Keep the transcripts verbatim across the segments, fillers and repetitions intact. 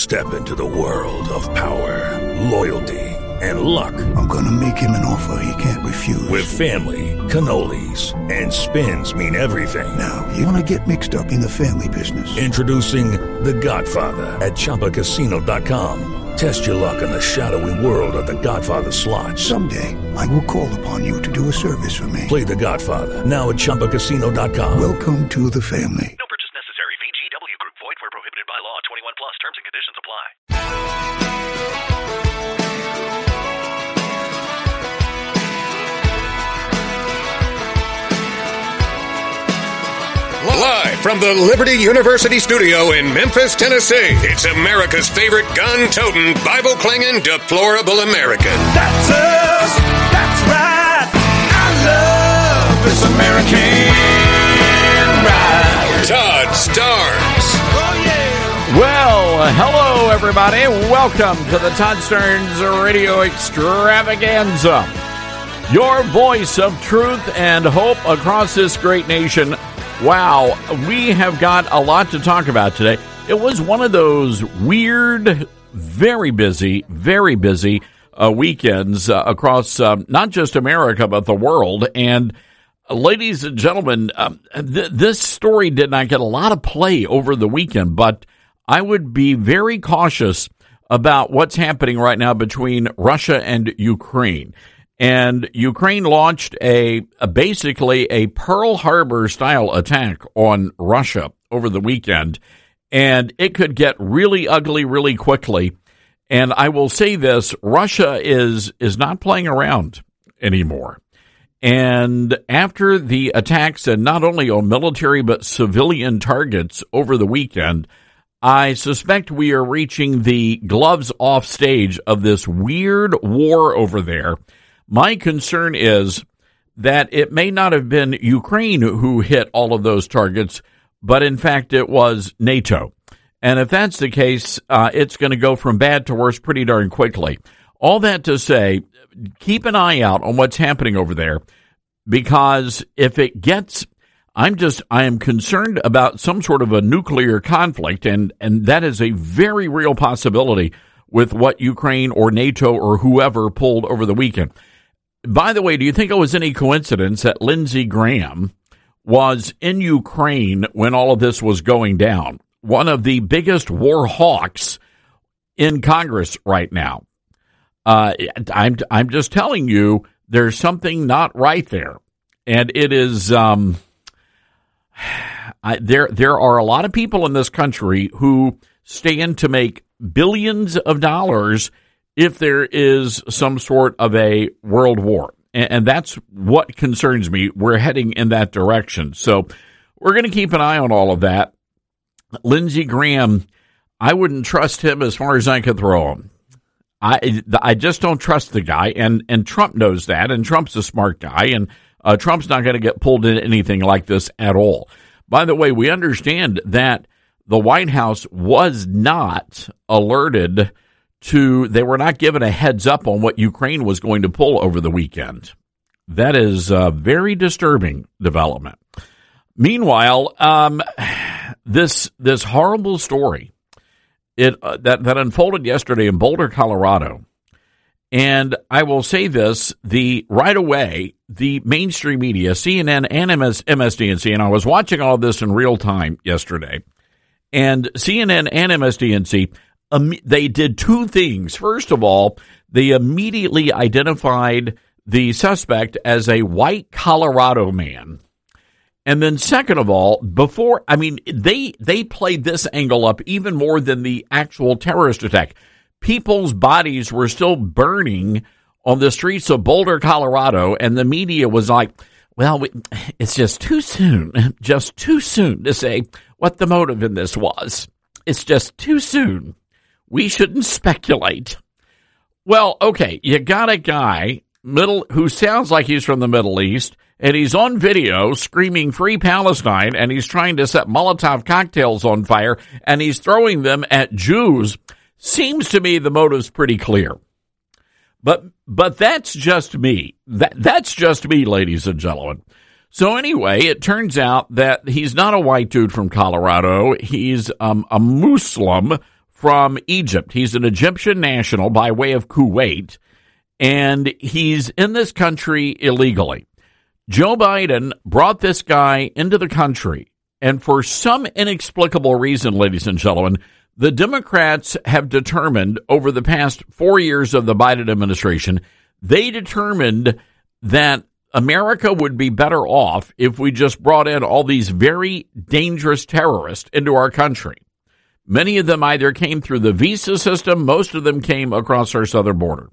Step into the world of power, loyalty, and luck. I'm gonna make him an offer he can't refuse. With family, cannolis, and spins mean everything. Now, you wanna get mixed up in the family business. Introducing The Godfather at Chumba Casino dot com. Test your luck in the shadowy world of The Godfather slot. Someday, I will call upon you to do a service for me. Play The Godfather now at Chumba Casino dot com. Welcome to the family. No purchase necessary. V G W Group. Void where prohibited by law. twenty-one plus. Terms and conditions apply. Live from the Liberty University studio in Memphis, Tennessee, it's America's favorite gun-toting, Bible-clanging, deplorable American. That's us. That's right. I love this American ride. Todd Starnes. Oh, yeah. Well, hello, everybody. Welcome to the Todd Starnes Radio Extravaganza. Your voice of truth and hope across this great nation. Wow, we have got a lot to talk about today. It was one of those weird, very busy, very busy uh, weekends uh, across uh, not just America, but the world. And uh, ladies and gentlemen, um, th- this story did not get a lot of play over the weekend, but I would be very cautious about what's happening right now between Russia and Ukraine. And Ukraine launched a, a basically a Pearl Harbor style attack on Russia over the weekend, and it could get really ugly really quickly. And I will say this, Russia is is not playing around anymore. And after the attacks, and not only on military but civilian targets over the weekend, I suspect we are reaching the gloves off stage of this weird war over there. My concern is that it may not have been Ukraine who hit all of those targets, but in fact it was NATO. And if that's the case, uh, it's going to go from bad to worse pretty darn quickly. All that to say, keep an eye out on what's happening over there, because if it gets, I'm just, I am concerned about some sort of a nuclear conflict, and, and that is a very real possibility with what Ukraine or NATO or whoever pulled over the weekend. By the way, do you think it was any coincidence that Lindsey Graham was in Ukraine when all of this was going down? One of the biggest war hawks in Congress right now. Uh, I'm I'm just telling you, there's something not right there, and it is. Um, I, there there are a lot of people in this country who stand to make billions of dollars if there is some sort of a world war. And, and that's what concerns me. We're heading in that direction. So we're going to keep an eye on all of that. Lindsey Graham, I wouldn't trust him as far as I could throw him. I I just don't trust the guy, and, and Trump knows that, and Trump's a smart guy, and uh, Trump's not going to get pulled into anything like this at all. By the way, we understand that the White House was not alerted to, they were not given a heads up on what Ukraine was going to pull over the weekend. That is a very disturbing development. Meanwhile, um, this this horrible story it uh, that, that unfolded yesterday in Boulder, Colorado. And I will say this, the right away, the mainstream media, C N N and M S D N C, and I was watching all of this in real time yesterday, and C N N and M S D N C, um, they did two things. First of all, they immediately identified the suspect as a white Colorado man. And then second of all, before, I mean, they they played this angle up even more than the actual terrorist attack. People's bodies were still burning on the streets of Boulder, Colorado, and the media was like, well, we, it's just too soon, just too soon to say what the motive in this was. It's just too soon. We shouldn't speculate. Well, okay, you got a guy middle who sounds like he's from the Middle East, and he's on video screaming Free Palestine, and he's trying to set Molotov cocktails on fire, and he's throwing them at Jews. Seems to me the motive's pretty clear. But but that's just me. That That's just me, ladies and gentlemen. So anyway, it turns out that he's not a white dude from Colorado. He's um, a Muslim from Egypt. He's an Egyptian national by way of Kuwait, and he's in this country illegally. Joe Biden brought this guy into the country, and for some inexplicable reason, ladies and gentlemen, the Democrats have determined over the past four years of the Biden administration, they determined that America would be better off if we just brought in all these very dangerous terrorists into our country. Many of them either came through the visa system, most of them came across our southern border.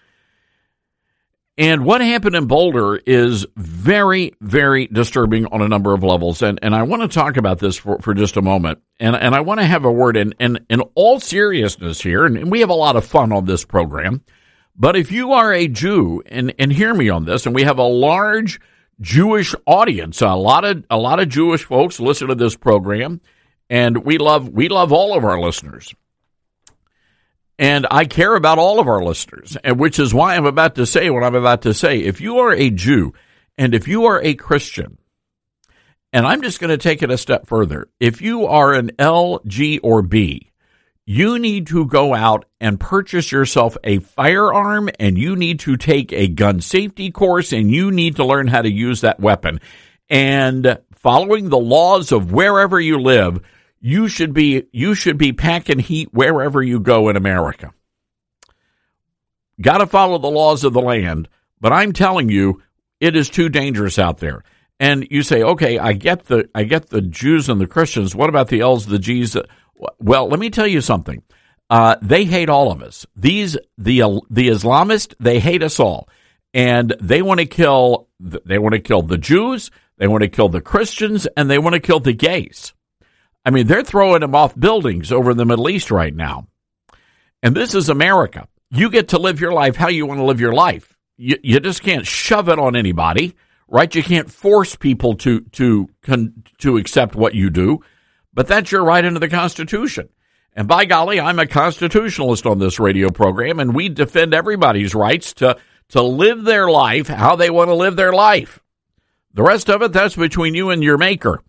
And what happened in Boulder is very, very disturbing on a number of levels. And, and I want to talk about this for, for just a moment. And, and I want to have a word in, in, in all seriousness here, and, and we have a lot of fun on this program. But if you are a Jew, and, and hear me on this, and we have a large Jewish audience, a lot of a lot of Jewish folks listen to this program, and we love we love all of our listeners. And I care about all of our listeners, and which is why I'm about to say what I'm about to say. If you are a Jew, and if you are a Christian, and I'm just going to take it a step further, if you are an L, G, or B, you need to go out and purchase yourself a firearm, and you need to take a gun safety course, and you need to learn how to use that weapon. And following the laws of wherever you live, you should be you should be packing heat wherever you go in America. Got to follow the laws of the land, but I'm telling you, it is too dangerous out there. And you say, okay, I get the I get the Jews and the Christians. What about the L's, the G's? Well, let me tell you something. Uh, they hate all of us. These the the Islamists, they hate us all, and they want to kill. They want to kill the Jews. They want to kill the Christians, and they want to kill the gays. I mean, they're throwing them off buildings over in the Middle East right now. And this is America. You get to live your life how you want to live your life. You, you just can't shove it on anybody, right? You can't force people to to to accept what you do. But that's your right under the Constitution. And by golly, I'm a constitutionalist on this radio program, and we defend everybody's rights to, to live their life how they want to live their life. The rest of it, that's between you and your maker.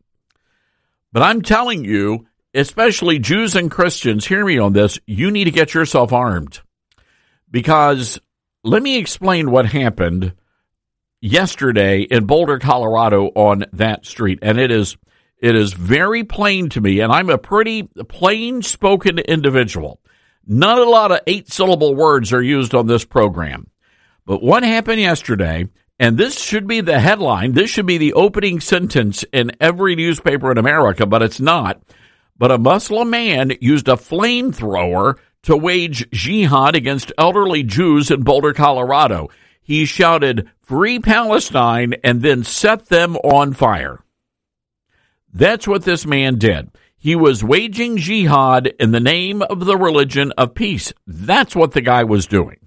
But I'm telling you, especially Jews and Christians, hear me on this, you need to get yourself armed. Because let me explain what happened yesterday in Boulder, Colorado on that street. And it is It is very plain to me, and I'm a pretty plain-spoken individual. Not a lot of eight-syllable words are used on this program. But what happened yesterday, and this should be the headline, this should be the opening sentence in every newspaper in America, but it's not. But a Muslim man used a flamethrower to wage jihad against elderly Jews in Boulder, Colorado. He shouted, "Free Palestine," and then set them on fire. That's what this man did. He was waging jihad in the name of the religion of peace. That's what the guy was doing.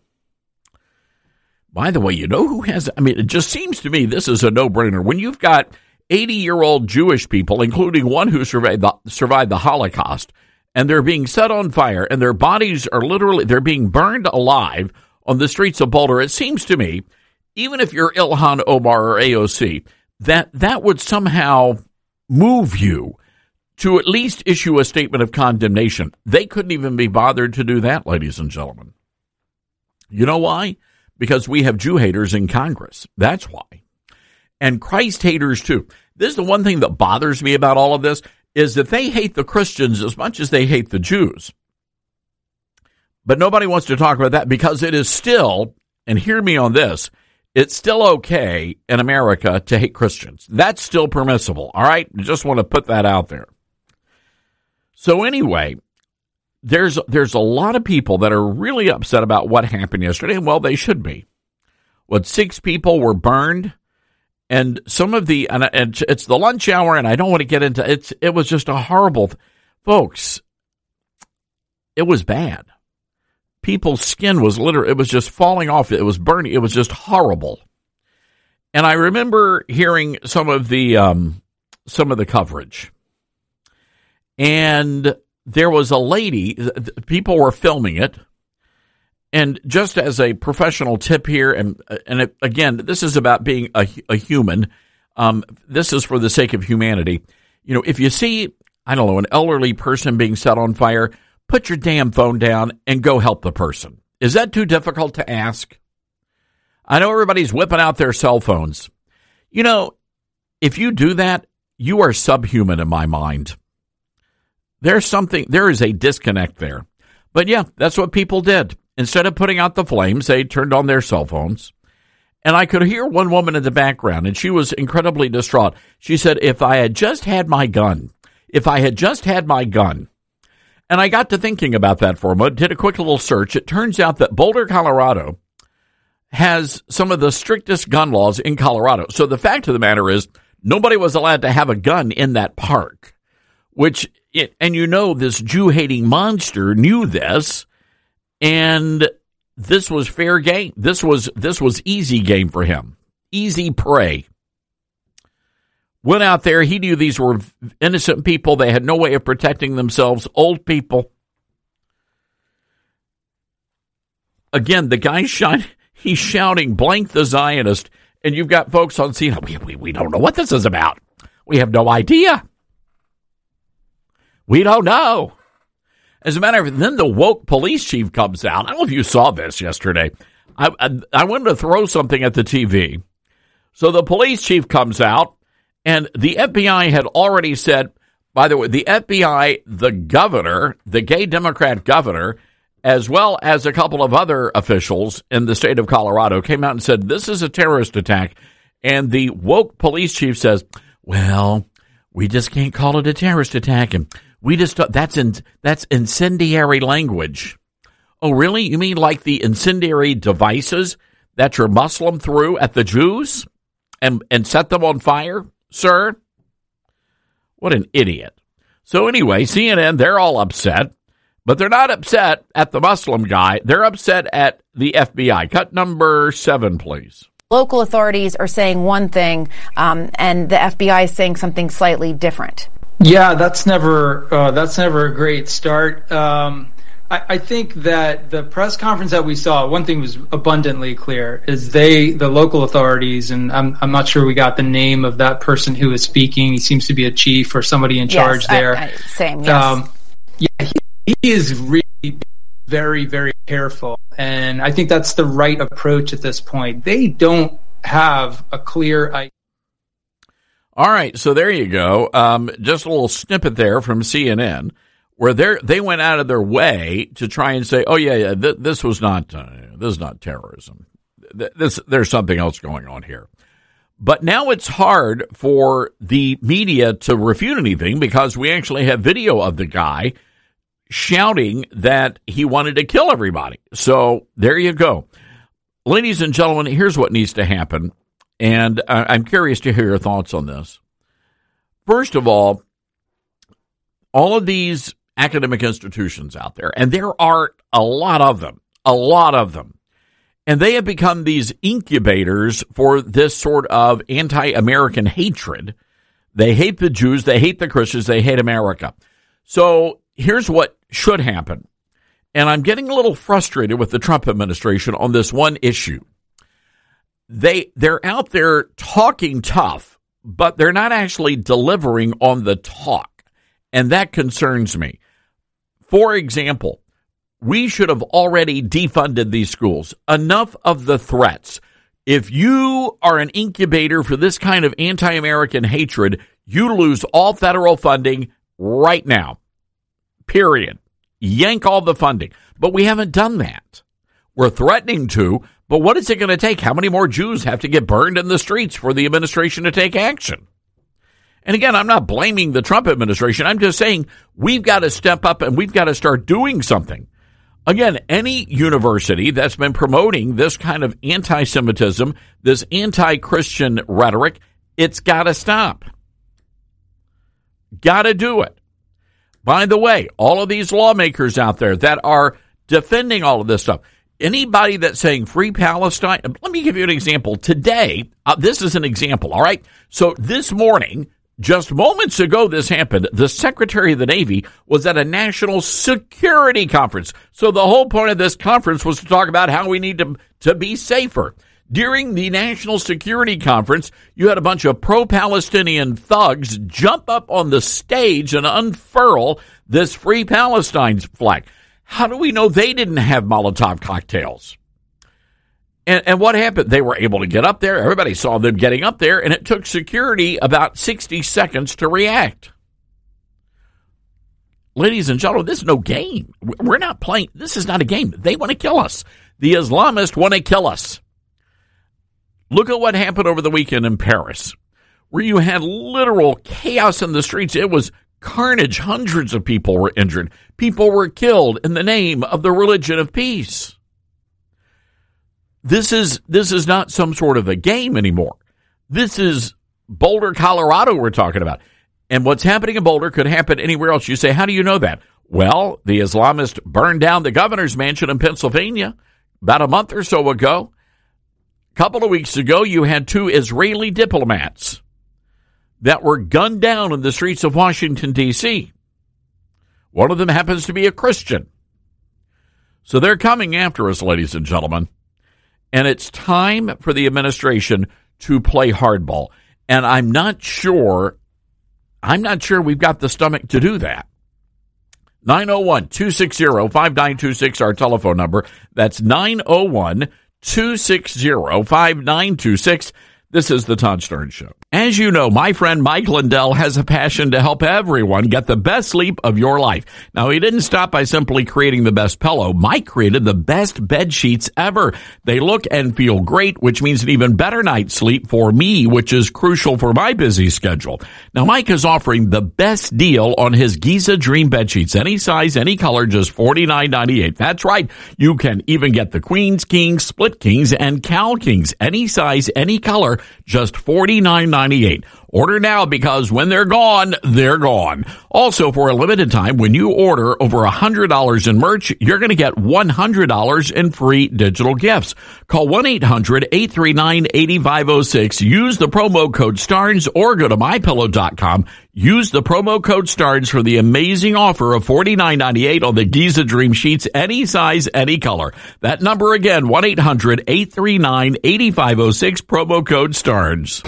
By the way, you know who has, I mean, it just seems to me this is a no-brainer. When you've got eighty-year-old Jewish people, including one who survived the, survived the Holocaust, and they're being set on fire, and their bodies are literally, they're being burned alive on the streets of Boulder, it seems to me, even if you're Ilhan Omar or A O C, that that would somehow move you to at least issue a statement of condemnation. They couldn't even be bothered to do that, ladies and gentlemen. You know why? Because we have Jew haters in Congress. That's why. And Christ haters too. This is the one thing that bothers me about all of this, is that they hate the Christians as much as they hate the Jews. But nobody wants to talk about that because it is still, and hear me on this, it's still okay in America to hate Christians. That's still permissible, all right? I just want to put that out there. So anyway, there's there's a lot of people that are really upset about what happened yesterday, and well, they should be. What, six people were burned, and some of the, and it's the lunch hour, and I don't want to get into, it's. it was just a horrible, folks, it was bad. People's skin was literally, it was just falling off. It was burning. It was just horrible. And I remember hearing some of the um, some of the coverage. And there was a lady, people were filming it. And just as a professional tip here, and and it, again, this is about being a, a human. Um, this is for the sake of humanity. You know, if you see, I don't know, an elderly person being set on fire, put your damn phone down and go help the person. Is that too difficult to ask? I know everybody's whipping out their cell phones. You know, if you do that, you are subhuman in my mind. There's something, there is a disconnect there. But yeah, that's what people did. Instead of putting out the flames, they turned on their cell phones. And I could hear one woman in the background, and she was incredibly distraught. She said, if I had just had my gun, if I had just had my gun. And I got to thinking about that for a moment, did a quick little search. It turns out that Boulder, Colorado has some of the strictest gun laws in Colorado. So the fact of the matter is, nobody was allowed to have a gun in that park, which, it, and you know, this Jew-hating monster knew this, and this was fair game. This was, this was easy game for him. Easy prey. Went out there. He knew these were innocent people. They had no way of protecting themselves. Old people. Again, the guy's shine, he's shouting, blank the Zionist. And you've got folks on scene. We, we, we don't know what this is about. We have no idea. We don't know. As a matter of fact, then the woke police chief comes out. I don't know if you saw this yesterday. I, I, I wanted to throw something at the T V. So the police chief comes out, and the F B I had already said, by the way, the F B I, the governor, the gay Democrat governor, as well as a couple of other officials in the state of Colorado, came out and said, this is a terrorist attack. And the woke police chief says, well, we just can't call it a terrorist attack. And we just, that's in, that's incendiary language. Oh, really? You mean like the incendiary devices that you're Muslim through at the Jews and, and set them on fire, sir? What an idiot. So anyway, C N N, they're all upset. But they're not upset at the Muslim guy. They're upset at the F B I. Cut number seven, please. Local authorities are saying one thing, um, and the F B I is saying something slightly different. Yeah, that's never uh, that's never a great start. Um, I, I think that the press conference that we saw, one thing was abundantly clear, is they, the local authorities, and I'm I'm not sure we got the name of that person who was speaking. He seems to be a chief or somebody in charge yes, there. I, I, same, yes. Um, yeah, he, he is really very, very careful, and I think that's the right approach at this point. They don't have a clear idea. All right, so there you go. Um, just a little snippet there from C N N, where they they went out of their way to try and say, "Oh yeah, yeah, th- this was not uh, this is not terrorism. Th- this there's something else going on here." But now it's hard for the media to refute anything because we actually have video of the guy shouting that he wanted to kill everybody. So there you go. Ladies and gentlemen, here's what needs to happen, and I'm curious to hear your thoughts on this. First of all, all of these academic institutions out there, and there are a lot of them, a lot of them, and they have become these incubators for this sort of anti-American hatred. They hate the Jews, they hate the Christians, they hate America. So here's what should happen. And I'm getting a little frustrated with the Trump administration on this one issue. They, they're out there talking tough, but they're not actually delivering on the talk. And that concerns me. For example, we should have already defunded these schools. Enough of the threats. If you are an incubator for this kind of anti-American hatred, you lose all federal funding right now. Period. Yank all the funding. But we haven't done that. We're threatening to, but what is it going to take? How many more Jews have to get burned in the streets for the administration to take action? And again, I'm not blaming the Trump administration. I'm just saying we've got to step up and we've got to start doing something. Again, any university that's been promoting this kind of anti-Semitism, this anti-Christian rhetoric, it's got to stop. Got to do it. By the way, all of these lawmakers out there that are defending all of this stuff, anybody that's saying free Palestine, let me give you an example. Today, uh, this is an example, all right? So this morning, just moments ago this happened, the Secretary of the Navy was at a national security conference. So the whole point of this conference was to talk about how we need to, to be safer. During the National Security Conference, you had a bunch of pro-Palestinian thugs jump up on the stage and unfurl this Free Palestine flag. How do we know they didn't have Molotov cocktails? And, and what happened? They were able to get up there. Everybody saw them getting up there, and it took security about sixty seconds to react. Ladies and gentlemen, this is no game. We're not playing. This is not a game. They want to kill us. The Islamists want to kill us. Look at what happened over the weekend in Paris, where you had literal chaos in the streets. It was carnage. Hundreds of people were injured. People were killed in the name of the religion of peace. This is this is not some sort of a game anymore. This is Boulder, Colorado we're talking about. And what's happening in Boulder could happen anywhere else. You say, how do you know that? Well, the Islamists burned down the governor's mansion in Pennsylvania about a month or so ago. A couple of weeks ago, you had two Israeli diplomats that were gunned down in the streets of Washington, D C One of them happens to be a Christian. So they're coming after us, ladies and gentlemen. And it's time for the administration to play hardball. And I'm not sure, I'm not sure we've got the stomach to do that. nine oh one, two six zero, five nine two six, our telephone number. That's nine oh one, two six zero, five nine two six. This is the Todd Starnes Show. As you know, my friend Mike Lindell has a passion to help everyone get the best sleep of your life. Now, he didn't stop by simply creating the best pillow. Mike created the best bed sheets ever. They look and feel great, which means an even better night's sleep for me, which is crucial for my busy schedule. Now, Mike is offering the best deal on his Giza Dream bed sheets. Any size, any color, just forty-nine ninety-eight. That's right. You can even get the Queens, Kings, Split Kings, and Cal Kings. Any size, any color, just forty-nine ninety-eight. Order now because when they're gone, they're gone. Also, for a limited time, when you order over one hundred dollars in merch, you're going to get one hundred dollars in free digital gifts. Call one eight hundred, eight three nine, eight five oh six. Use the promo code STARNS or go to my pillow dot com. Use the promo code STARNS for the amazing offer of forty-nine ninety-eight on the Giza Dream sheets, any size, any color. That number again, one eight hundred, eight three nine, eight five oh six, promo code STARNS.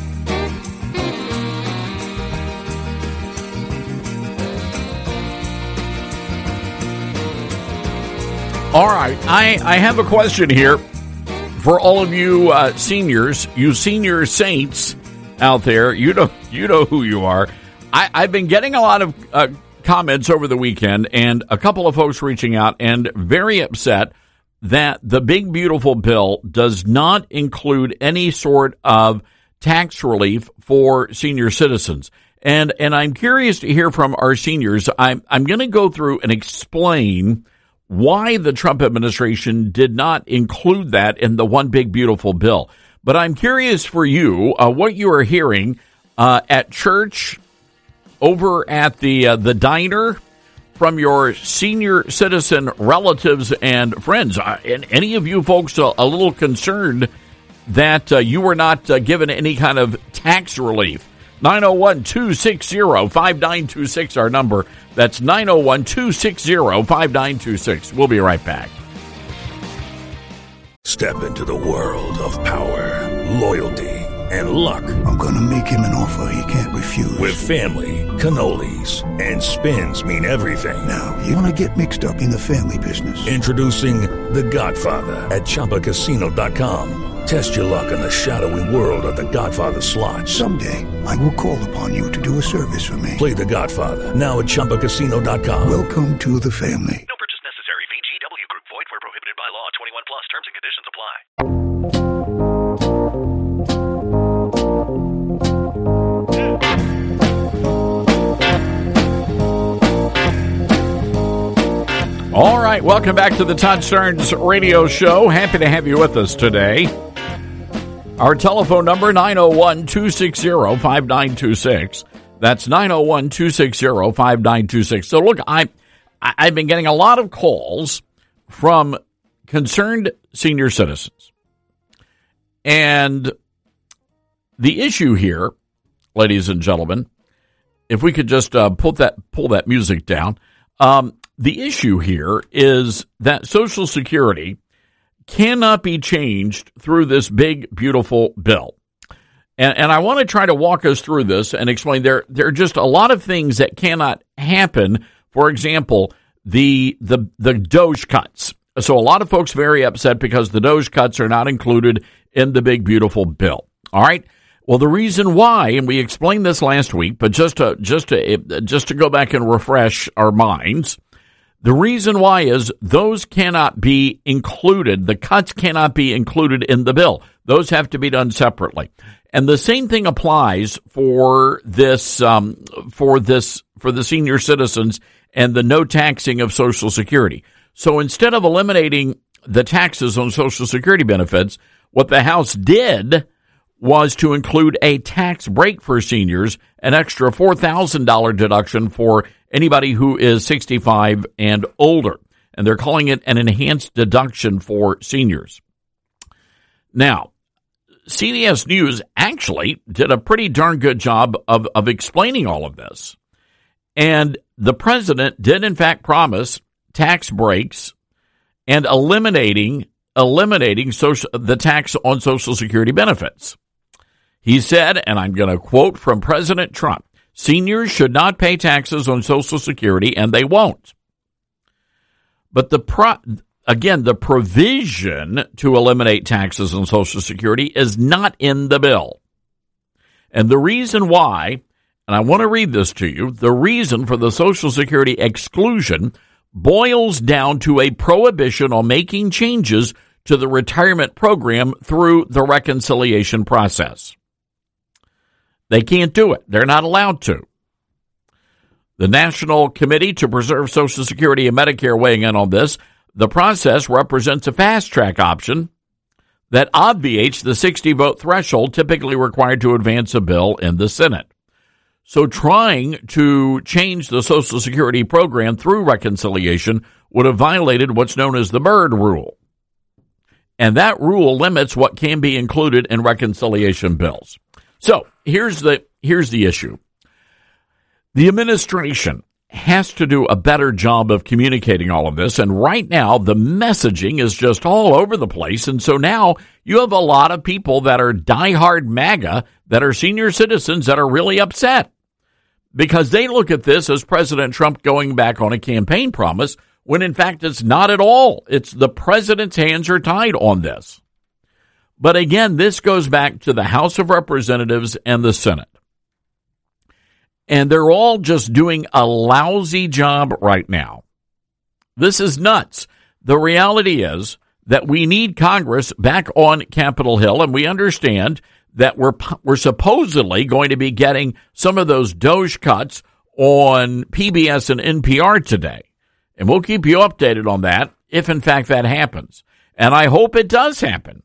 All right, I, I have a question here for all of you uh, seniors, you senior saints out there. You know, you know who you are. I, I've been getting a lot of uh, comments over the weekend, and a couple of folks reaching out and very upset that the big beautiful bill does not include any sort of tax relief for senior citizens. And and I'm curious to hear from our seniors. I'm I'm going to go through and explain why the Trump administration did not include that in the one big beautiful bill. But I'm curious for you, uh, what you are hearing uh, at church, over at the uh, the diner, from your senior citizen relatives and friends. Uh, and any of you folks uh, a little concerned that uh, you were not uh, given any kind of tax relief? nine oh one, two six zero, five nine two six, our number. That's nine oh one, two six zero, five nine two six. We'll be right back. Step into the world of power, loyalty, and luck. I'm going to make him an offer he can't refuse. With family, cannolis, and spins mean everything. Now, you want to get mixed up in the family business. Introducing The Godfather at Chumba Casino dot com. Test your luck in the shadowy world of The Godfather slot. Someday, I will call upon you to do a service for me. Play The Godfather now at Chumba Casino dot com. Welcome to the family. No purchase necessary. V G W Group. Void where prohibited by law. twenty-one plus. Terms and conditions apply. All right, welcome back to the Todd Starnes Radio Show. Happy to have you with us today. Our telephone number, nine oh one, two six zero, five nine two six. That's nine oh one, two six zero, five nine two six. So look, I, I've been getting a lot of calls from concerned senior citizens. And the issue here, ladies and gentlemen, if we could just uh, pull that pull that music down, um, the issue here is that Social Security cannot be changed through this big, beautiful bill. And, and I want to try to walk us through this and explain there, there are just a lot of things that cannot happen. For example, the the the DOGE cuts. So a lot of folks very upset because the DOGE cuts are not included in the big, beautiful bill. All right. Well, the reason why, and we explained this last week, but just to just to just to go back and refresh our minds, the reason why is those cannot be included. The cuts cannot be included in the bill. Those have to be done separately. And the same thing applies for this um, for this for the senior citizens and the no taxing of Social Security. So instead of eliminating the taxes on Social Security benefits, what the House did was to include a tax break for seniors, an extra four thousand dollars deduction for anybody who is sixty-five and older. And they're calling it an enhanced deduction for seniors. Now, C B S News actually did a pretty darn good job of, of explaining all of this. And the president did, in fact, promise tax breaks and eliminating eliminating social, the tax on Social Security benefits. He said, and I'm going to quote from President Trump, seniors should not pay taxes on Social Security, and they won't. But the pro, again, the provision to eliminate taxes on Social Security is not in the bill. And the reason why, and I want to read this to you, the reason for the Social Security exclusion boils down to a prohibition on making changes to the retirement program through the reconciliation process. They can't do it. They're not allowed to. The National Committee to Preserve Social Security and Medicare weighing in on this, the process represents a fast-track option that obviates the sixty-vote threshold typically required to advance a bill in the Senate. So trying to change the Social Security program through reconciliation would have violated what's known as the Byrd Rule. And that rule limits what can be included in reconciliation bills. So here's the here's the issue. The administration has to do a better job of communicating all of this. And right now, the messaging is just all over the place. And so now you have a lot of people that are diehard MAGA that are senior citizens that are really upset because they look at this as President Trump going back on a campaign promise when, in fact, it's not at all. It's the president's hands are tied on this. But again, this goes back to the House of Representatives and the Senate. And they're all just doing a lousy job right now. This is nuts. The reality is that we need Congress back on Capitol Hill, and we understand that we're we're supposedly going to be getting some of those DOGE cuts on P B S and N P R today. And we'll keep you updated on that if, in fact, that happens. And I hope it does happen.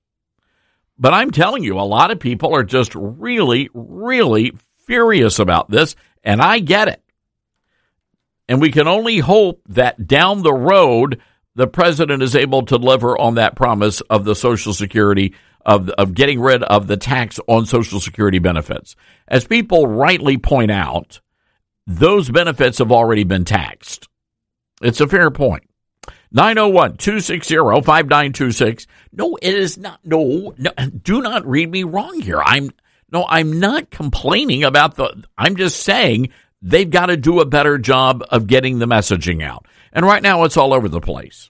But I'm telling you, a lot of people are just really, really furious about this, and I get it. And we can only hope that down the road, the president is able to deliver on that promise of the Social Security, of, of getting rid of the tax on Social Security benefits. As people rightly point out, those benefits have already been taxed. It's a fair point. nine oh one, two six zero, five nine two six. No, it is not. No, no, do not read me wrong here. I'm no, I'm not complaining about the, I'm just saying they've got to do a better job of getting the messaging out. And right now it's all over the place.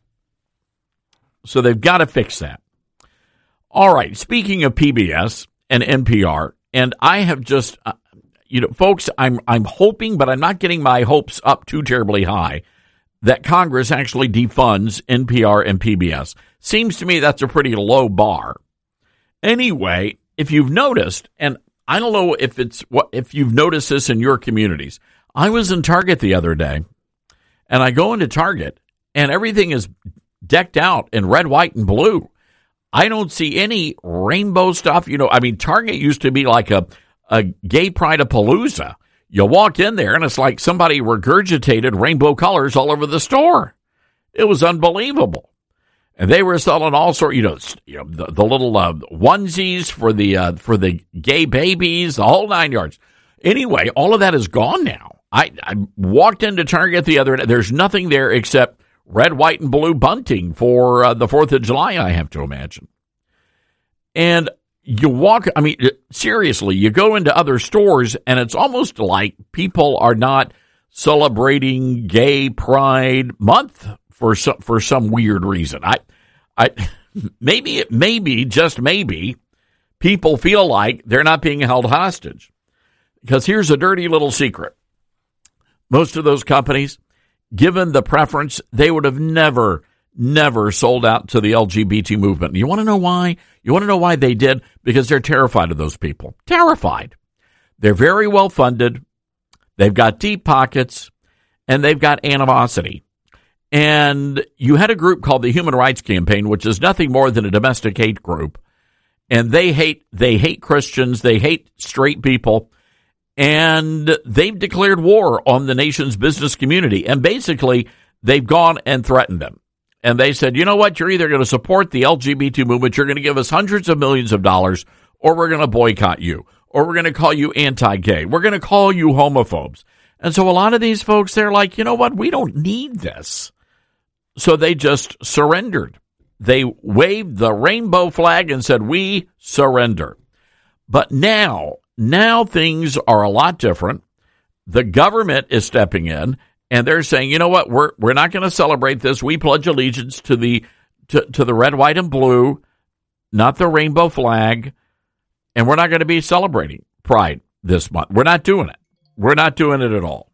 So they've got to fix that. All right. Speaking of P B S and N P R, and I have just, uh, you know, folks, I'm, I'm hoping, but I'm not getting my hopes up too terribly high, that Congress actually defunds N P R and P B S. Seems to me that's a pretty low bar. Anyway, if you've noticed, and I don't know if it's what if you've noticed this in your communities. I was in Target the other day, and I go into Target, and everything is decked out in red, white, and blue. I don't see any rainbow stuff. You know, I mean, Target used to be like a, a gay pride-a-palooza. You walk in there, and it's like somebody regurgitated rainbow colors all over the store. It was unbelievable. And they were selling all sorts, you know, you know the, the little uh, onesies for the uh, for the gay babies, the whole nine yards. Anyway, all of that is gone now. I, I walked into Target the other day. There's nothing there except red, white, and blue bunting for uh, the fourth of July, I have to imagine. And you walk, I mean, seriously, you go into other stores, and it's almost like people are not celebrating Gay Pride Month for some, for some weird reason. I, I, maybe, it maybe, just maybe, people feel like they're not being held hostage. Because here's a dirty little secret. Most of those companies, given the preference, they would have never, never sold out to the L G B T movement. You want to know why? You want to know why they did? Because they're terrified of those people. Terrified. They're very well funded. They've got deep pockets, and they've got animosity. And you had a group called the Human Rights Campaign, which is nothing more than a domestic hate group. And they hate, they hate Christians. They hate straight people. And they've declared war on the nation's business community. And basically, they've gone and threatened them. And they said, you know what? You're either going to support the L G B T movement, you're going to give us hundreds of millions of dollars, or we're going to boycott you, or we're going to call you anti-gay. We're going to call you homophobes. And so a lot of these folks, they're like, you know what? We don't need this. So they just surrendered. They waved the rainbow flag and said, we surrender. But now, now things are a lot different. The government is stepping in, and they're saying, you know what, we're we're not going to celebrate this. We pledge allegiance to the to, to the red, white, and blue, not the rainbow flag, and we're not going to be celebrating Pride this month. We're not doing it. We're not doing it at all.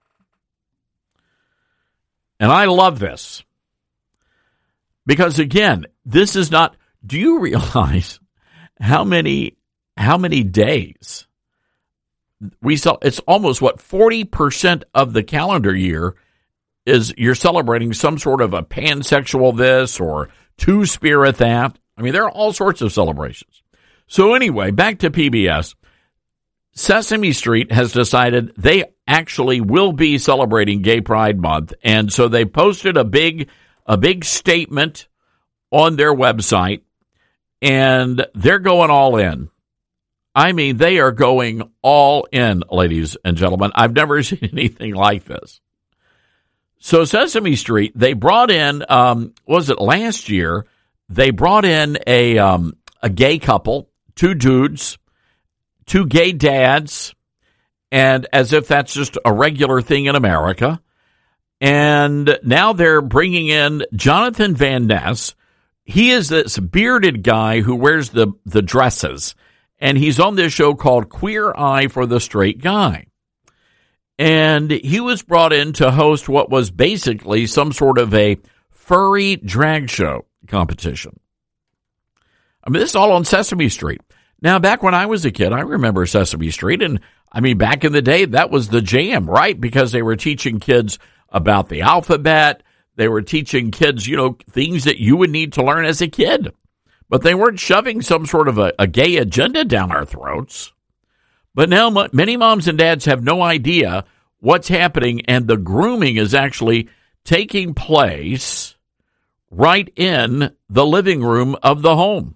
And I love this. Because again, this is not, do you realize how many how many days we saw? It's almost what forty percent of the calendar year is you're celebrating some sort of a pansexual this or two-spirit that. I mean, there are all sorts of celebrations. So anyway, back to P B S. Sesame Street has decided they actually will be celebrating Gay Pride Month, and so they posted a big a big statement on their website, and they're going all in. I mean, they are going all in, ladies and gentlemen. I've never seen anything like this. So Sesame Street, they brought in, um, was it last year? They brought in a um, a gay couple, two dudes, two gay dads, and as if that's just a regular thing in America. And now they're bringing in Jonathan Van Ness. He is this bearded guy who wears the, the dresses. And he's on this show called Queer Eye for the Straight Guy. And he was brought in to host what was basically some sort of a furry drag show competition. I mean, this is all on Sesame Street. Now, back when I was a kid, I remember Sesame Street. And, I mean, back in the day, that was the jam, right? Because they were teaching kids about the alphabet. They were teaching kids, you know, things that you would need to learn as a kid. But they weren't shoving some sort of a, a gay agenda down our throats. But now m- many moms and dads have no idea what's happening, and the grooming is actually taking place right in the living room of the home.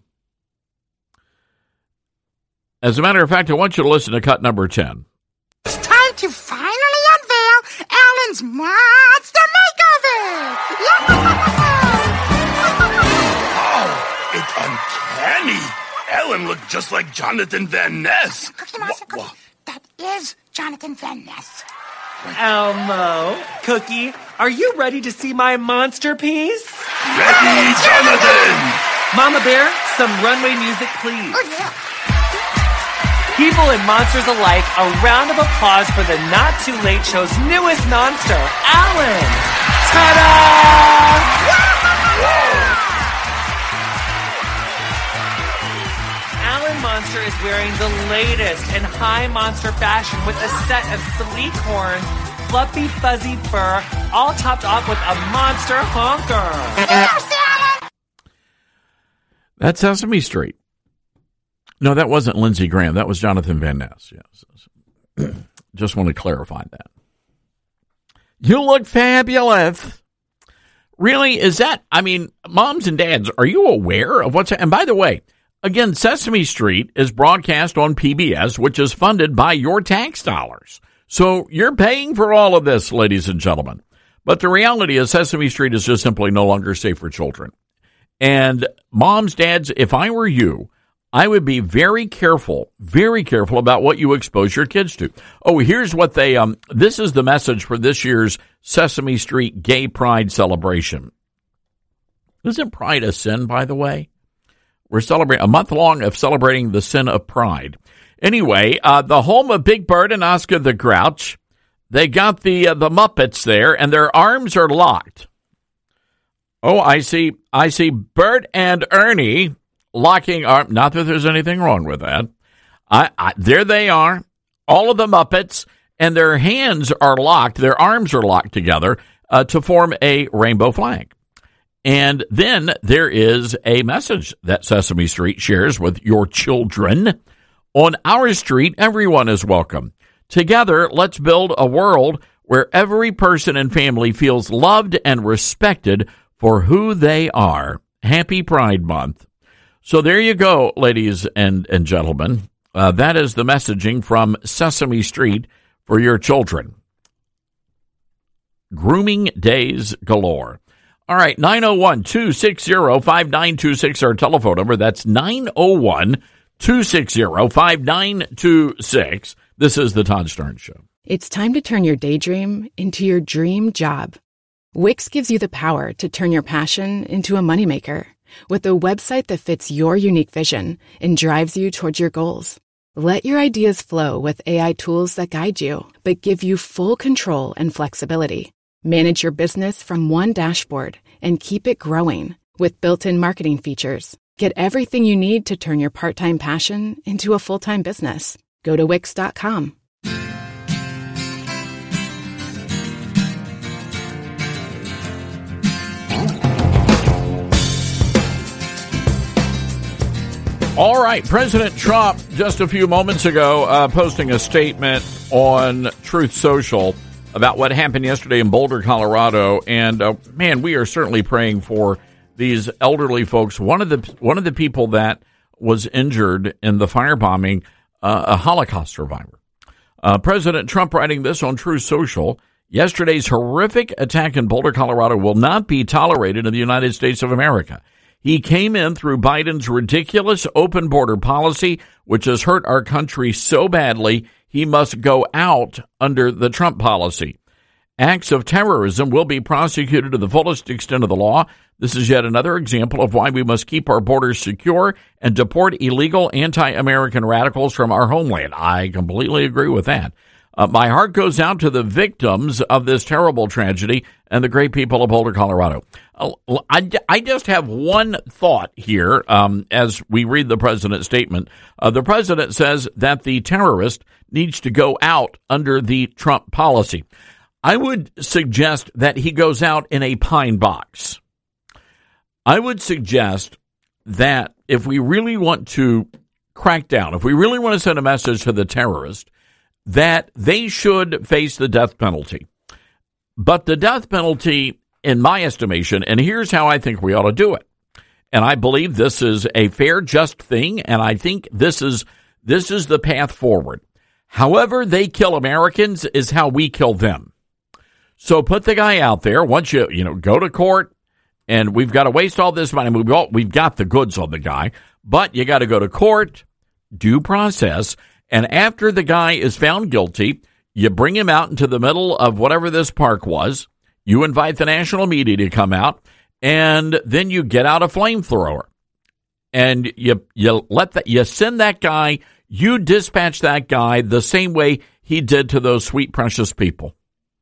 As a matter of fact, I want you to listen to cut number ten. It's time to finally unveil Alan's monster makeover! Oh, it's uncanny. Ellen looked just like Jonathan Van Ness. Cookie Monster, Cookie. Wha- that is Jonathan Van Ness. Elmo, Cookie, are you ready to see my monster piece? Ready, Jonathan! Mama Bear, some runway music, please. Oh, yeah. People and monsters alike, a round of applause for the Not Too Late Show's newest monster, Alan! Ta-da! Alan Monster is wearing the latest in high monster fashion with a set of sleek horns, fluffy fuzzy fur, all topped off with a monster honker. Yes, Alan! That's Sesame Street. No, that wasn't Lindsey Graham. That was Jonathan Van Ness. Yes. Just want to clarify that. You look fabulous. Really? Is that, I mean, moms and dads, are you aware of what's, and by the way, again, Sesame Street is broadcast on P B S, which is funded by your tax dollars. So you're paying for all of this, ladies and gentlemen. But the reality is Sesame Street is just simply no longer safe for children. And moms, dads, if I were you, I would be very careful, very careful about what you expose your kids to. Oh, here's what they, um, this is the message for this year's Sesame Street Gay Pride celebration. Isn't pride a sin, by the way? We're celebrating a month long of celebrating the sin of pride. Anyway, uh, the home of Big Bird and Oscar the Grouch, they got the uh, the Muppets there, and their arms are locked. Oh, I see. I see Bert and Ernie locking arms. Not that there's anything wrong with that. I, I, there they are, all of the Muppets, and their hands are locked. Their arms are locked together uh, to form a rainbow flag. And then there is a message that Sesame Street shares with your children. On our street, everyone is welcome. Together, let's build a world where every person and family feels loved and respected for who they are. Happy Pride Month. So there you go, ladies and, and gentlemen. Uh, that is the messaging from Sesame Street for your children. Grooming days galore. All right, nine oh one, two six zero, five nine two six, our telephone number. That's nine oh one, two six zero, five nine two six. This is the Todd Starnes Show. It's time to turn your daydream into your dream job. Wix gives you the power to turn your passion into a moneymaker with a website that fits your unique vision and drives you towards your goals. Let your ideas flow with A I tools that guide you, but give you full control and flexibility. Manage your business from one dashboard and keep it growing with built-in marketing features. Get everything you need to turn your part-time passion into a full-time business. Go to Wix dot com. All right, President Trump, just a few moments ago, uh, posting a statement on Truth Social about what happened yesterday in Boulder, Colorado. And, uh, man, we are certainly praying for these elderly folks. One of the one of the people that was injured in the firebombing, uh, a Holocaust survivor. Uh, President Trump writing this on Truth Social. Yesterday's horrific attack in Boulder, Colorado will not be tolerated in the United States of America. He came in through Biden's ridiculous open border policy, which has hurt our country so badly, he must go out under the Trump policy. Acts of terrorism will be prosecuted to the fullest extent of the law. This is yet another example of why we must keep our borders secure and deport illegal anti-American radicals from our homeland. I completely agree with that. Uh, my heart goes out to the victims of this terrible tragedy and the great people of Boulder, Colorado. Uh, I, I just have one thought here um, as we read the president's statement. Uh, the president says that the terrorist needs to go out under the Trump policy. I would suggest that he goes out in a pine box. I would suggest that if we really want to crack down, if we really want to send a message to the terrorist, that they should face the death penalty. But the death penalty, in my estimation, and here's how I think we ought to do it. And I believe this is a fair, just thing, and I think this is this is the path forward. However they kill Americans is how we kill them. So put the guy out there. Once you, you know, go to court, and we've got to waste all this money. We've got, we've got the goods on the guy, but you got to go to court, due process. And after the guy is found guilty, you bring him out into the middle of whatever this park was. You invite the national media to come out, and then you get out a flamethrower, and you you let that you send that guy. You dispatch that guy the same way he did to those sweet, precious people.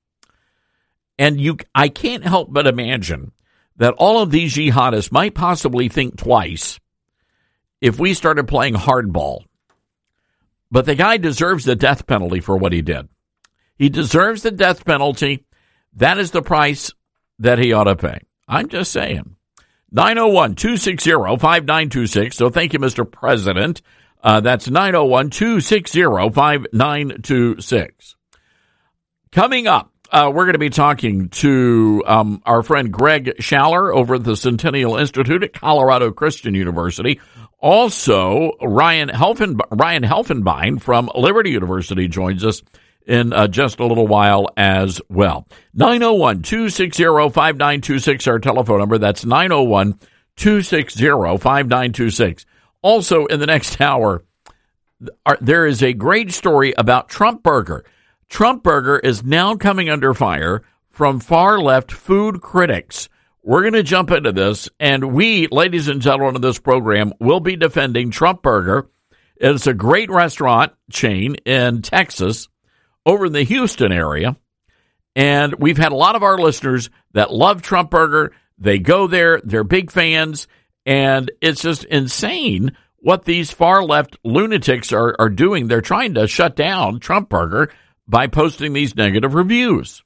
And you, I can't help but imagine that all of these jihadists might possibly think twice if we started playing hardball. But the guy deserves the death penalty for what he did. He deserves the death penalty. That is the price that he ought to pay. I'm just saying. nine oh one, two six zero, five nine two six. So thank you, Mister President. Uh, that's nine oh one, two six zero, five nine two six. Coming up, uh, we're going to be talking to um, our friend Greg Schaller over at the Centennial Institute at Colorado Christian University. Also, Ryan Helfen, Ryan Helfenbein from Liberty University joins us in uh, just a little while as well. nine oh one, two six zero, five nine two six, our telephone number. That's nine oh one, two six zero, five nine two six. Also, in the next hour, there is a great story about Trump Burger. Trump Burger is now coming under fire from far-left food critics. We're going to jump into this, and we, ladies and gentlemen of this program, will be defending Trump Burger. It's a great restaurant chain in Texas, over in the Houston area, and we've had a lot of our listeners that love Trump Burger. They go there, they're big fans, and it's just insane what these far-left lunatics are, are doing. They're trying to shut down Trump Burger by posting these negative reviews.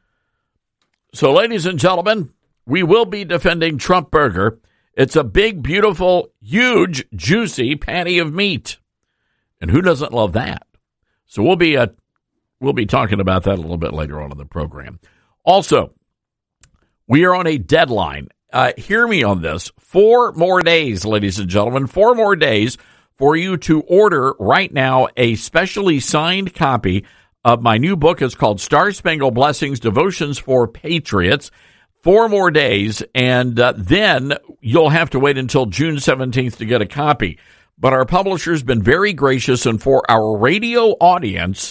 So, ladies and gentlemen, we will be defending Trump Burger. It's a big, beautiful, huge, juicy patty of meat. And who doesn't love that? So we'll be uh, we'll be talking about that a little bit later on in the program. Also, we are on a deadline. Uh, hear me on this. Four more days, ladies and gentlemen, four more days for you to order right now a specially signed copy of my new book. It's called Star Spangled Blessings, Devotions for Patriots. Four more days, and uh, then you'll have to wait until June seventeenth to get a copy. But our publisher's been very gracious, and for our radio audience,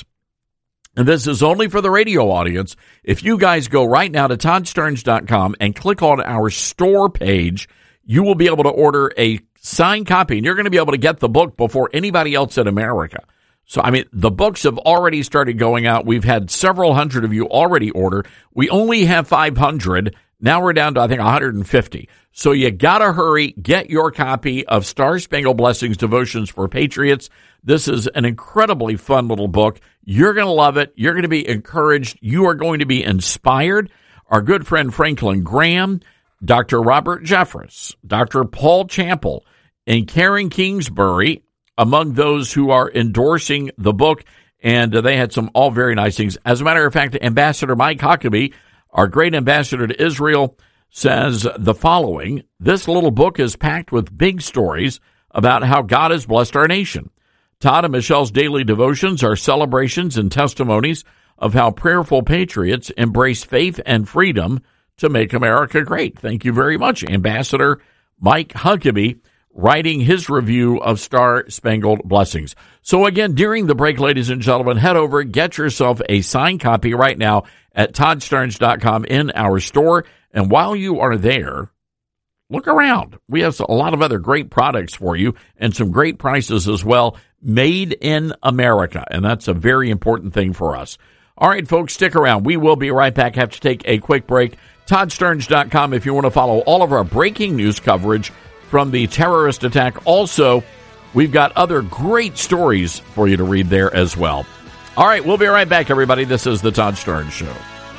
and this is only for the radio audience, if you guys go right now to Todd Starnes dot com and click on our store page, you will be able to order a signed copy, and you're going to be able to get the book before anybody else in America. So, I mean, the books have already started going out. We've had several hundred of you already order. We only have five hundred. Now we're down to, I think, one hundred fifty. So you got to hurry. Get your copy of Star Spangled Blessings, Devotions for Patriots. This is an incredibly fun little book. You're going to love it. You're going to be encouraged. You are going to be inspired. Our good friend Franklin Graham, Doctor Robert Jeffress, Doctor Paul Champel, and Karen Kingsbury, among those who are endorsing the book, and uh, they had some all very nice things. As a matter of fact, Ambassador Mike Huckabee, our great ambassador to Israel, says the following: this little book is packed with big stories about how God has blessed our nation. Todd and Michelle's daily devotions are celebrations and testimonies of how prayerful patriots embrace faith and freedom to make America great. Thank you very much, Ambassador Mike Huckabee, writing his review of Star Spangled Blessings. So again, during the break, ladies and gentlemen, head over, get yourself a signed copy right now at Todd Starnes dot com in our store. And while you are there, look around. We have a lot of other great products for you and some great prices as well, made in America. And that's a very important thing for us. All right, folks, stick around. We will be right back. Have to take a quick break. Todd Starnes dot com if you want to follow all of our breaking news coverage from the terrorist attack. Also, we've got other great stories for you to read there as well. All right, we'll be right back, everybody. This is the Todd Starnes Show.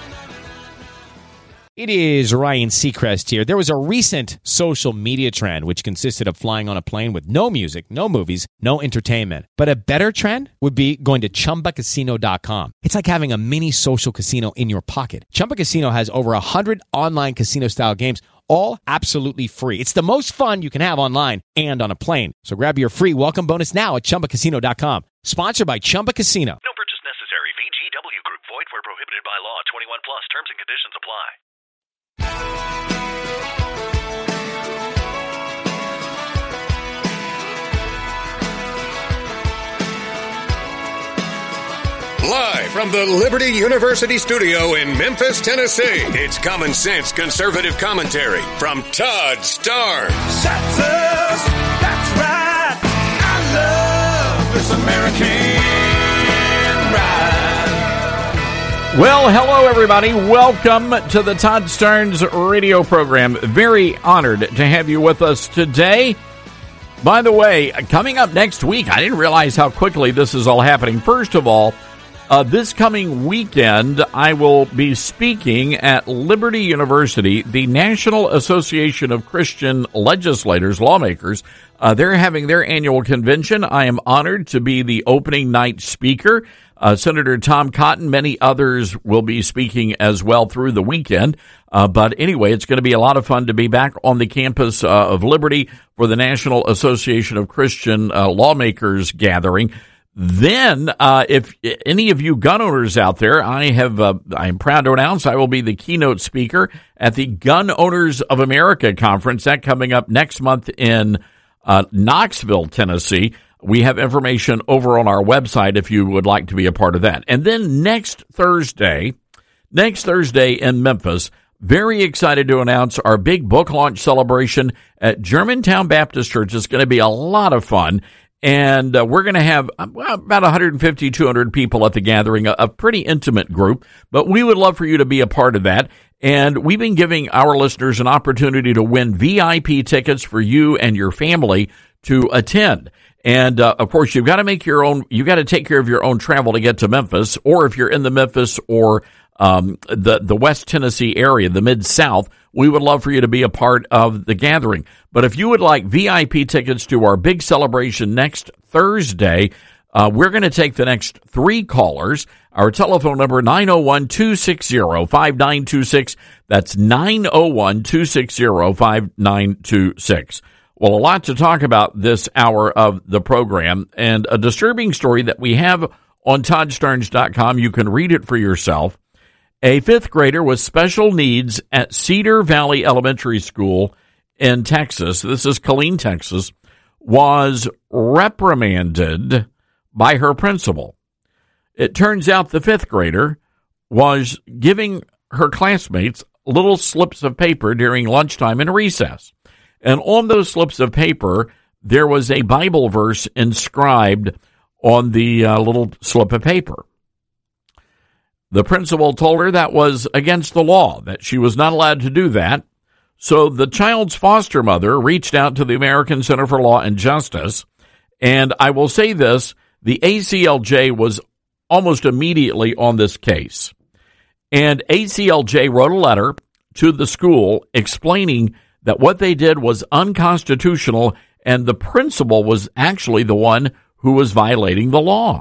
It is Ryan Seacrest here. There was a recent social media trend which consisted of flying on a plane with no music, no movies, no entertainment. But a better trend would be going to Chumba Casino dot com. It's like having a mini social casino in your pocket. Chumba Casino has over one hundred online casino-style games, all absolutely free. It's the most fun you can have online and on a plane. So grab your free welcome bonus now at Chumba Casino dot com. Sponsored by Chumba Casino. No purchase necessary. V G W Group. Void where prohibited by law. twenty-one plus. Terms and conditions apply. Live from the Liberty University studio in Memphis, Tennessee, it's Common Sense Conservative Commentary from Todd Starnes. Texas, that's right. I love this American ride. Well, hello, everybody. Welcome to the Todd Starnes radio program. Very honored to have you with us today. By the way, coming up next week, I didn't realize how quickly this is all happening. First of all, Uh, this coming weekend, I will be speaking at Liberty University, the National Association of Christian Legislators, Lawmakers. Uh, they're having their annual convention. I am honored to be the opening night speaker. Uh, Senator Tom Cotton, many others will be speaking as well through the weekend. Uh, but anyway, it's going to be a lot of fun to be back on the campus uh, of Liberty for the National Association of Christian uh, Lawmakers gathering. Then, uh, if any of you gun owners out there, I have, uh, I am proud to announce I will be the keynote speaker at the Gun Owners of America conference. That coming up next month in uh, Knoxville, Tennessee. We have information over on our website if you would like to be a part of that. And then next Thursday, next Thursday in Memphis, very excited to announce our big book launch celebration at Germantown Baptist Church. It's going to be a lot of fun. And uh, we're going to have well, about one hundred fifty, two hundred people at the gathering, a, a pretty intimate group. But we would love for you to be a part of that. And we've been giving our listeners an opportunity to win V I P tickets for you and your family to attend. And, uh, of course, you've got to make your own, you've got to take care of your own travel to get to Memphis. Or if you're in the Memphis or um, the, the West Tennessee area, the Mid-South, we would love for you to be a part of the gathering. But if you would like V I P tickets to our big celebration next Thursday, uh, we're going to take the next three callers. Our telephone number, nine oh one, two six zero, five nine two six. That's nine oh one, two six zero, five nine two six. Well, a lot to talk about this hour of the program, and a disturbing story that we have on Todd Starnes dot com. You can read it for yourself. A fifth grader with special needs at Cedar Valley Elementary School in Texas, this is Killeen, Texas, was reprimanded by her principal. It turns out the fifth grader was giving her classmates little slips of paper during lunchtime and recess. And on those slips of paper, there was a Bible verse inscribed on the uh, little slip of paper. The principal told her that was against the law, that she was not allowed to do that. So the child's foster mother reached out to the American Center for Law and Justice. And I will say this, the A C L J was almost immediately on this case. And A C L J wrote a letter to the school explaining that what they did was unconstitutional, and the principal was actually the one who was violating the law.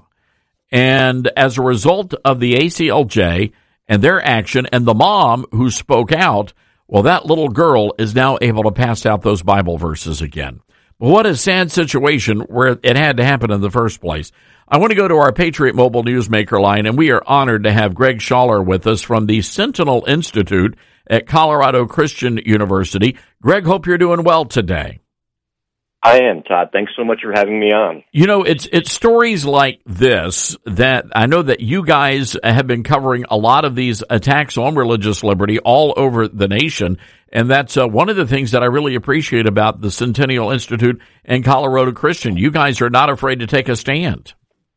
And as a result of the A C L J and their action and the mom who spoke out, well, that little girl is now able to pass out those Bible verses again. But what a sad situation where it had to happen in the first place. I want to go to our Patriot Mobile Newsmaker line, and we are honored to have Greg Schaller with us from the Sentinel Institute at Colorado Christian University. Greg, hope you're doing well today. I am, Todd. Thanks so much for having me on. You know, it's it's stories like this that I know that you guys have been covering a lot of these attacks on religious liberty all over the nation, and that's uh, one of the things that I really appreciate about the Centennial Institute and Colorado Christian. You guys are not afraid to take a stand.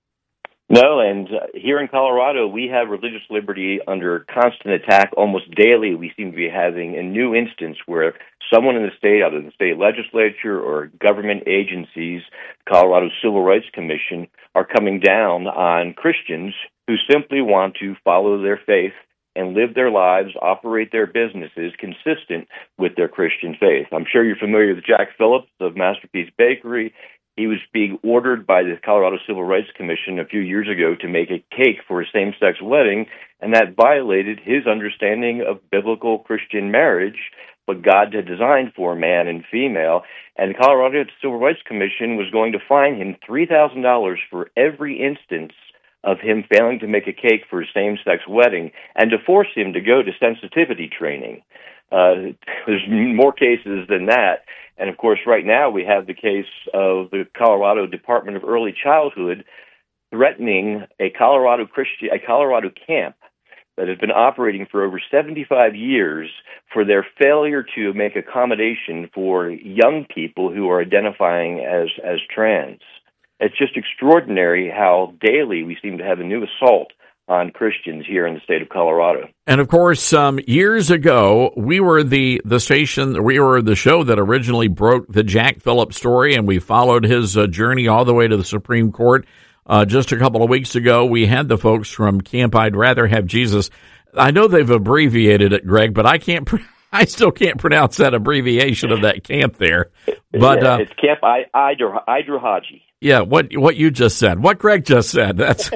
No, and uh, here in Colorado, we have religious liberty under constant attack. Almost daily, we seem to be having a new instance where someone in the state, either the state legislature or government agencies, Colorado Civil Rights Commission, are coming down on Christians who simply want to follow their faith and live their lives, operate their businesses consistent with their Christian faith. I'm sure you're familiar with Jack Phillips of Masterpiece Bakery. He was being ordered by the Colorado Civil Rights Commission a few years ago to make a cake for a same-sex wedding, and that violated his understanding of biblical Christian marriage, what God had designed for man and female. And the Colorado Civil Rights Commission was going to fine him three thousand dollars for every instance of him failing to make a cake for a same-sex wedding, and to force him to go to sensitivity training. Uh, there's more cases than that. And, of course, right now we have the case of the Colorado Department of Early Childhood threatening a Colorado Christian, a Colorado camp that has been operating for over seventy-five years for their failure to make accommodation for young people who are identifying as, as trans. It's just extraordinary how daily we seem to have a new assault on Christians here in the state of Colorado. And, of course, um, years ago, we were the, the station, we were the show that originally broke the Jack Phillips story, and we followed his uh, journey all the way to the Supreme Court. Uh, just a couple of weeks ago, we had the folks from Camp I'd Rather Have Jesus. I know they've abbreviated it, Greg, but I can't, pr- I still can't pronounce that abbreviation of that camp there. But yeah, uh, it's Camp I, Idra, Idra Haji. Yeah, what what you just said, what Greg just said. That's.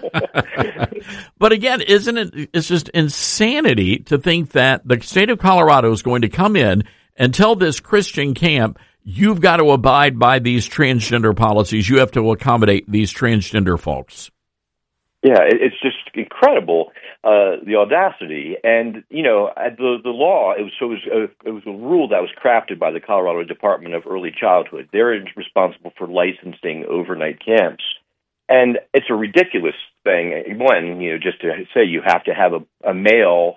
But again, isn't it? It's just insanity to think that the state of Colorado is going to come in and tell this Christian camp, you've got to abide by these transgender policies. You have to accommodate these transgender folks. Yeah, it's just incredible, uh, the audacity. And, you know, the the law, it was, so it was, a, it was a rule that was crafted by the Colorado Department of Early Childhood. They're responsible for licensing overnight camps. And it's a ridiculous thing, one, you know, just to say you have to have a, a male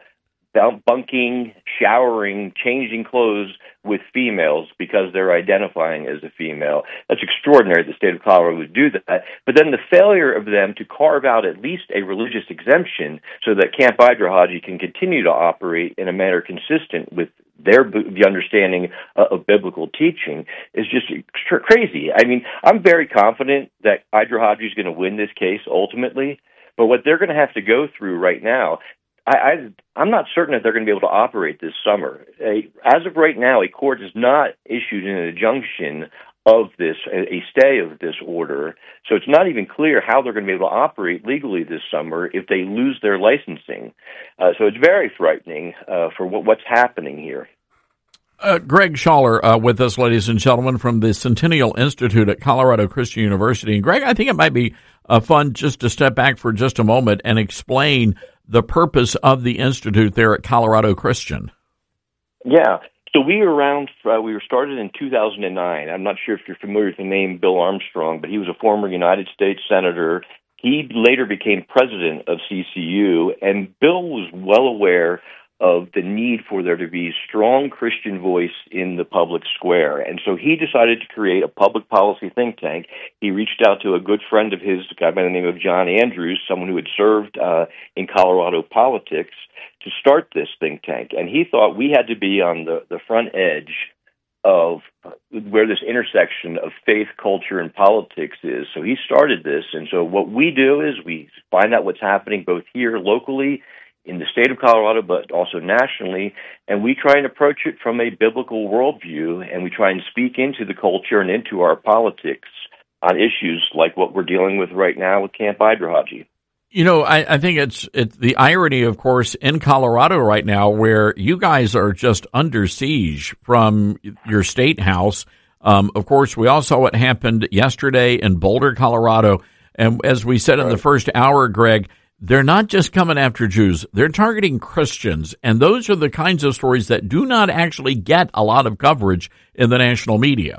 bunking, showering, changing clothes with females because they're identifying as a female. That's extraordinary the state of Colorado would do that. But then the failure of them to carve out at least a religious exemption so that Camp Idrahaji can continue to operate in a manner consistent with their the understanding uh, of biblical teaching is just extra crazy. I mean, I'm very confident that Idrahaji is going to win this case ultimately, but what they're going to have to go through right now, I, I, I'm not certain that they're going to be able to operate this summer. A, as of right now, a court has not issued an injunction of this, a, a stay of this order, so it's not even clear how they're going to be able to operate legally this summer if they lose their licensing. Uh, so it's very frightening uh, for what, what's happening here. Uh, Greg Schaller uh, with us, ladies and gentlemen, from the Centennial Institute at Colorado Christian University. And Greg, I think it might be uh, fun just to step back for just a moment and explain the purpose of the Institute there at Colorado Christian. Yeah. So we were around, uh, we were started in two thousand nine. I'm not sure if you're familiar with the name Bill Armstrong, but he was a former United States Senator. He later became president of C C U, and Bill was well aware of the need for there to be strong Christian voice in the public square. And so he decided to create a public policy think tank. He reached out to a good friend of his, a guy by the name of John Andrews, someone who had served uh, in Colorado politics, to start this think tank. And he thought we had to be on the, the front edge of where this intersection of faith, culture, and politics is. So he started this. And so what we do is we find out what's happening both here locally in the state of Colorado, but also nationally, and we try and approach it from a biblical worldview, and we try and speak into the culture and into our politics on issues like what we're dealing with right now with Camp Idrahaji. You know, I, I think it's it's the irony, of course, in Colorado right now, where you guys are just under siege from your state house. Um, of course, we all saw what happened yesterday in Boulder, Colorado, and as we said in the first hour, Greg, they're not just coming after Jews, they're targeting Christians, and those are the kinds of stories that do not actually get a lot of coverage in the national media.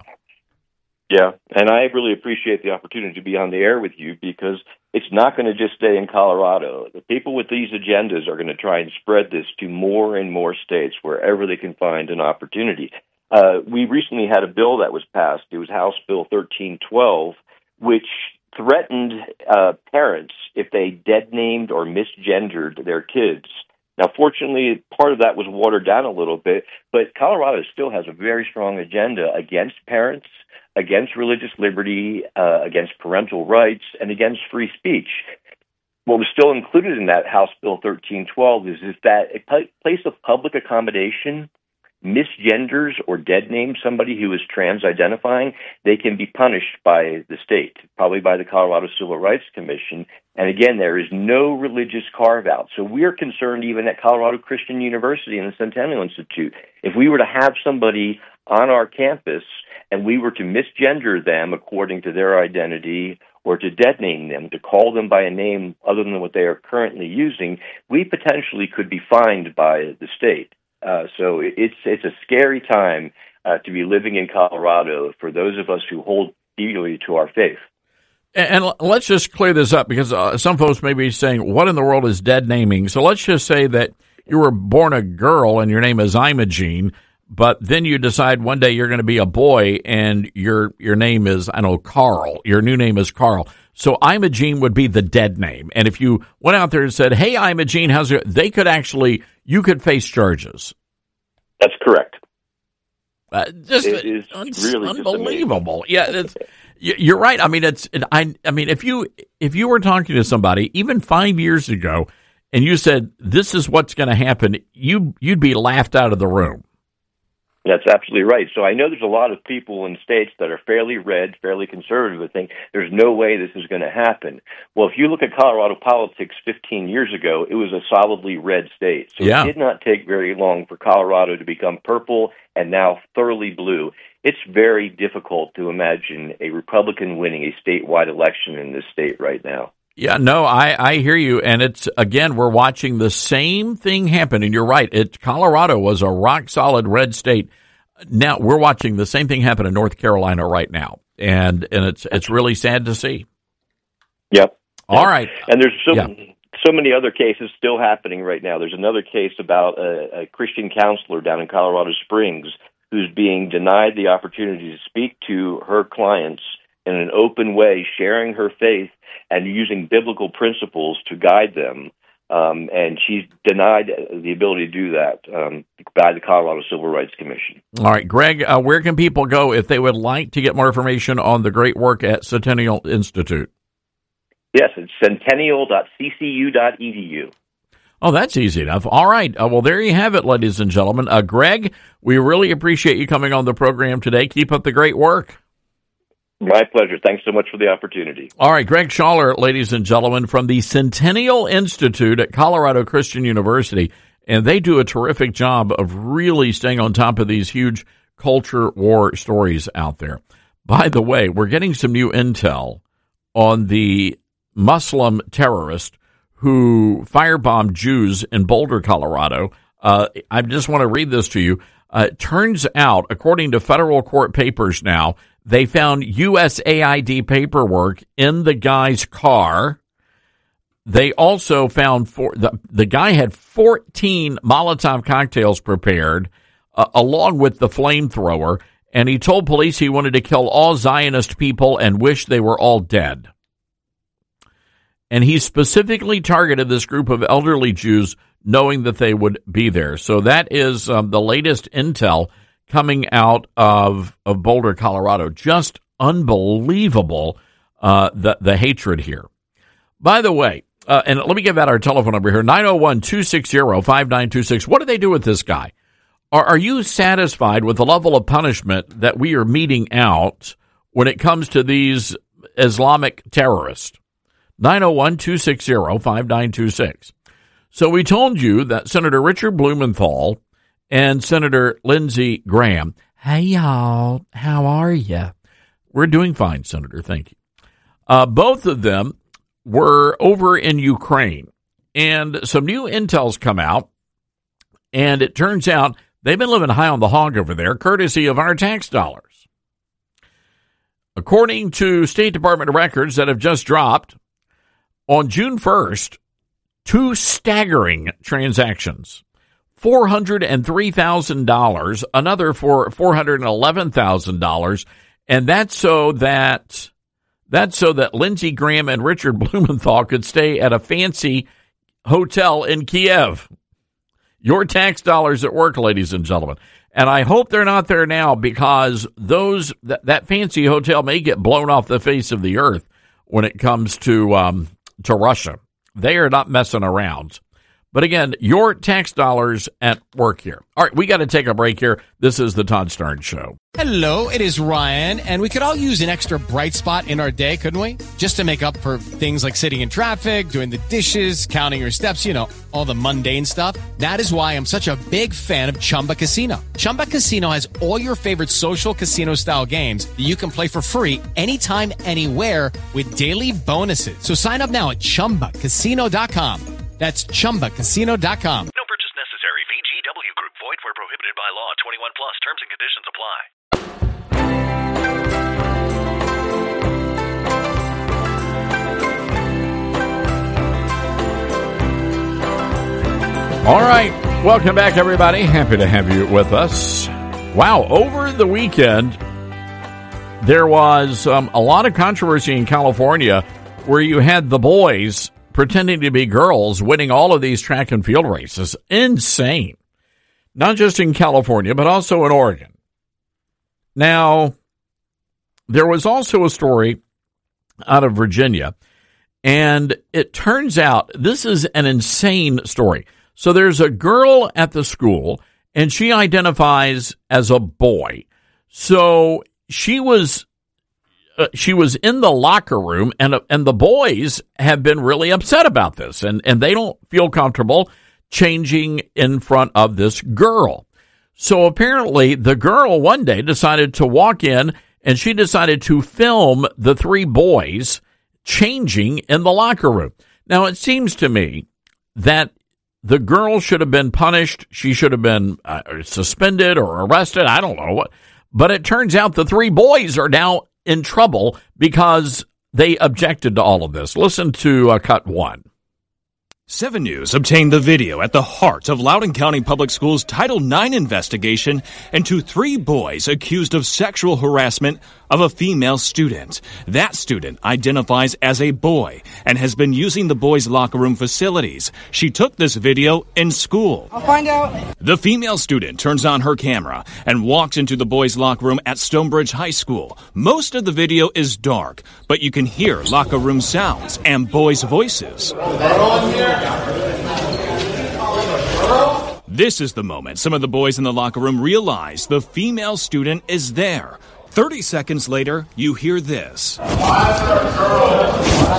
Yeah, and I really appreciate the opportunity to be on the air with you because it's not going to just stay in Colorado. The people with these agendas are going to try and spread this to more and more states wherever they can find an opportunity. Uh, we recently had a bill that was passed. It was House Bill thirteen twelve, which threatened uh, parents if they dead-named or misgendered their kids. Now, fortunately, part of that was watered down a little bit, but Colorado still has a very strong agenda against parents, against religious liberty, uh, against parental rights, and against free speech. What was still included in that House Bill thirteen twelve is, is that a place of public accommodation misgenders or dead names somebody who is trans-identifying, they can be punished by the state, probably by the Colorado Civil Rights Commission. And again, there is no religious carve-out. So we're concerned even at Colorado Christian University and the Centennial Institute. If we were to have somebody on our campus and we were to misgender them according to their identity or to dead name them, to call them by a name other than what they are currently using, we potentially could be fined by the state. Uh, so it's it's a scary time uh, to be living in Colorado for those of us who hold dearly to our faith. And, and let's just clear this up because uh, some folks may be saying, what in the world is dead naming? So let's just say that you were born a girl and your name is Imogene, but then you decide one day you're going to be a boy and your your name is, I don't know, Carl. Your new name is Carl. So Imogene would be the dead name. And if you went out there and said, hey, Imogene, how's it? They could actually, you could face charges. That's correct. Uh, just it is un- really unbelievable. Yeah, it's, you're right. I mean, it's. It, I. I mean, if you if you were talking to somebody even five years ago, and you said this is what's going to happen, you you'd be laughed out of the room. That's absolutely right. So I know there's a lot of people in states that are fairly red, fairly conservative, that think there's no way this is going to happen. Well, if you look at Colorado politics fifteen years ago, it was a solidly red state. So yeah. It did not take very long for Colorado to become purple and now thoroughly blue. It's very difficult to imagine a Republican winning a statewide election in this state right now. Yeah, no, I, I hear you. And it's, again, we're watching the same thing happen. And you're right. It, Colorado was a rock-solid red state. Now we're watching the same thing happen in North Carolina right now. And and it's it's really sad to see. Yep. All right. And there's so, yeah. so many other cases still happening right now. There's another case about a, a Christian counselor down in Colorado Springs who's being denied the opportunity to speak to her clients in an open way, sharing her faith and using biblical principles to guide them. Um, and she's denied the ability to do that um, by the Colorado Civil Rights Commission. All right, Greg, uh, where can people go if they would like to get more information on the great work at Centennial Institute? Yes, it's centennial dot c c u dot e d u. Oh, that's easy enough. All right. Uh, well, there you have it, ladies and gentlemen. Uh, Greg, we really appreciate you coming on the program today. Keep up the great work. My pleasure. Thanks so much for the opportunity. All right, Greg Schaller, ladies and gentlemen, from the Centennial Institute at Colorado Christian University, and they do a terrific job of really staying on top of these huge culture war stories out there. By the way, we're getting some new intel on the Muslim terrorist who firebombed Jews in Boulder, Colorado. Uh, I just want to read this to you. Uh, it turns out, according to federal court papers now, they found U S A I D paperwork in the guy's car. They also found four, the, the guy had fourteen Molotov cocktails prepared, uh, along with the flamethrower, and he told police he wanted to kill all Zionist people and wished they were all dead. And he specifically targeted this group of elderly Jews, knowing that they would be there. So that is um, the latest intel coming out of, of Boulder, Colorado. Just unbelievable, uh, the, the hatred here. By the way, uh, and let me give out our telephone number here, nine oh one, two six zero, five nine two six. What do they do with this guy? Are, are you satisfied with the level of punishment that we are meting out when it comes to these Islamic terrorists? nine oh one, two six zero, five nine two six. So we told you that Senator Richard Blumenthal and Senator Lindsey Graham, hey, y'all, how are you? We're doing fine, Senator, thank you. Uh, both of them were over in Ukraine, and some new intel's come out, and it turns out they've been living high on the hog over there, courtesy of our tax dollars. According to State Department records that have just dropped, on June first, two staggering transactions. four hundred three thousand dollars, another for four hundred eleven thousand dollars, and that's so that that's so that Lindsey Graham and Richard Blumenthal could stay at a fancy hotel in Kiev. Your tax dollars at work, ladies and gentlemen. And I hope they're not there now, because those that, that fancy hotel may get blown off the face of the earth when it comes to um, to Russia. They are not messing around. But again, your tax dollars at work here. All right, we got to take a break here. This is the Todd Stern Show. Hello, it is Ryan, and we could all use an extra bright spot in our day, couldn't we? Just to make up for things like sitting in traffic, doing the dishes, counting your steps, you know, all the mundane stuff. That is why I'm such a big fan of Chumba Casino. Chumba Casino has all your favorite social casino-style games that you can play for free anytime, anywhere with daily bonuses. So sign up now at chumba casino dot com. That's chumba casino dot com. No purchase necessary. V G W Group. Void where prohibited by law. twenty-one plus. Terms and conditions apply. All right. Welcome back, everybody. Happy to have you with us. Wow. Over the weekend, there was um, a lot of controversy in California where you had the boys pretending to be girls winning all of these track and field races. Insane. Not just in California, but also in Oregon. Now, there was also a story out of Virginia, and it turns out this is an insane story. So there's a girl at the school, and she identifies as a boy. So she was uh, she was in the locker room, and uh, and the boys have been really upset about this, and, and they don't feel comfortable changing in front of this girl. So apparently the girl one day decided to walk in, and she decided to film the three boys changing in the locker room. Now, it seems to me that the girl should have been punished. She should have been uh, suspended or arrested. I don't know what. But it turns out the three boys are now in trouble because they objected to all of this. Listen to uh, cut one. seven News obtained the video at the heart of Loudoun County Public Schools' Title nine investigation into three boys accused of sexual harassment of a female student. That student identifies as a boy and has been using the boys' locker room facilities. She took this video in school. I'll find out. The female student turns on her camera and walks into the boys' locker room at Stonebridge High School. Most of the video is dark, but you can hear locker room sounds and boys' voices. This is the moment some of the boys in the locker room realize the female student is there. thirty seconds later, you hear this. Why is there a girl?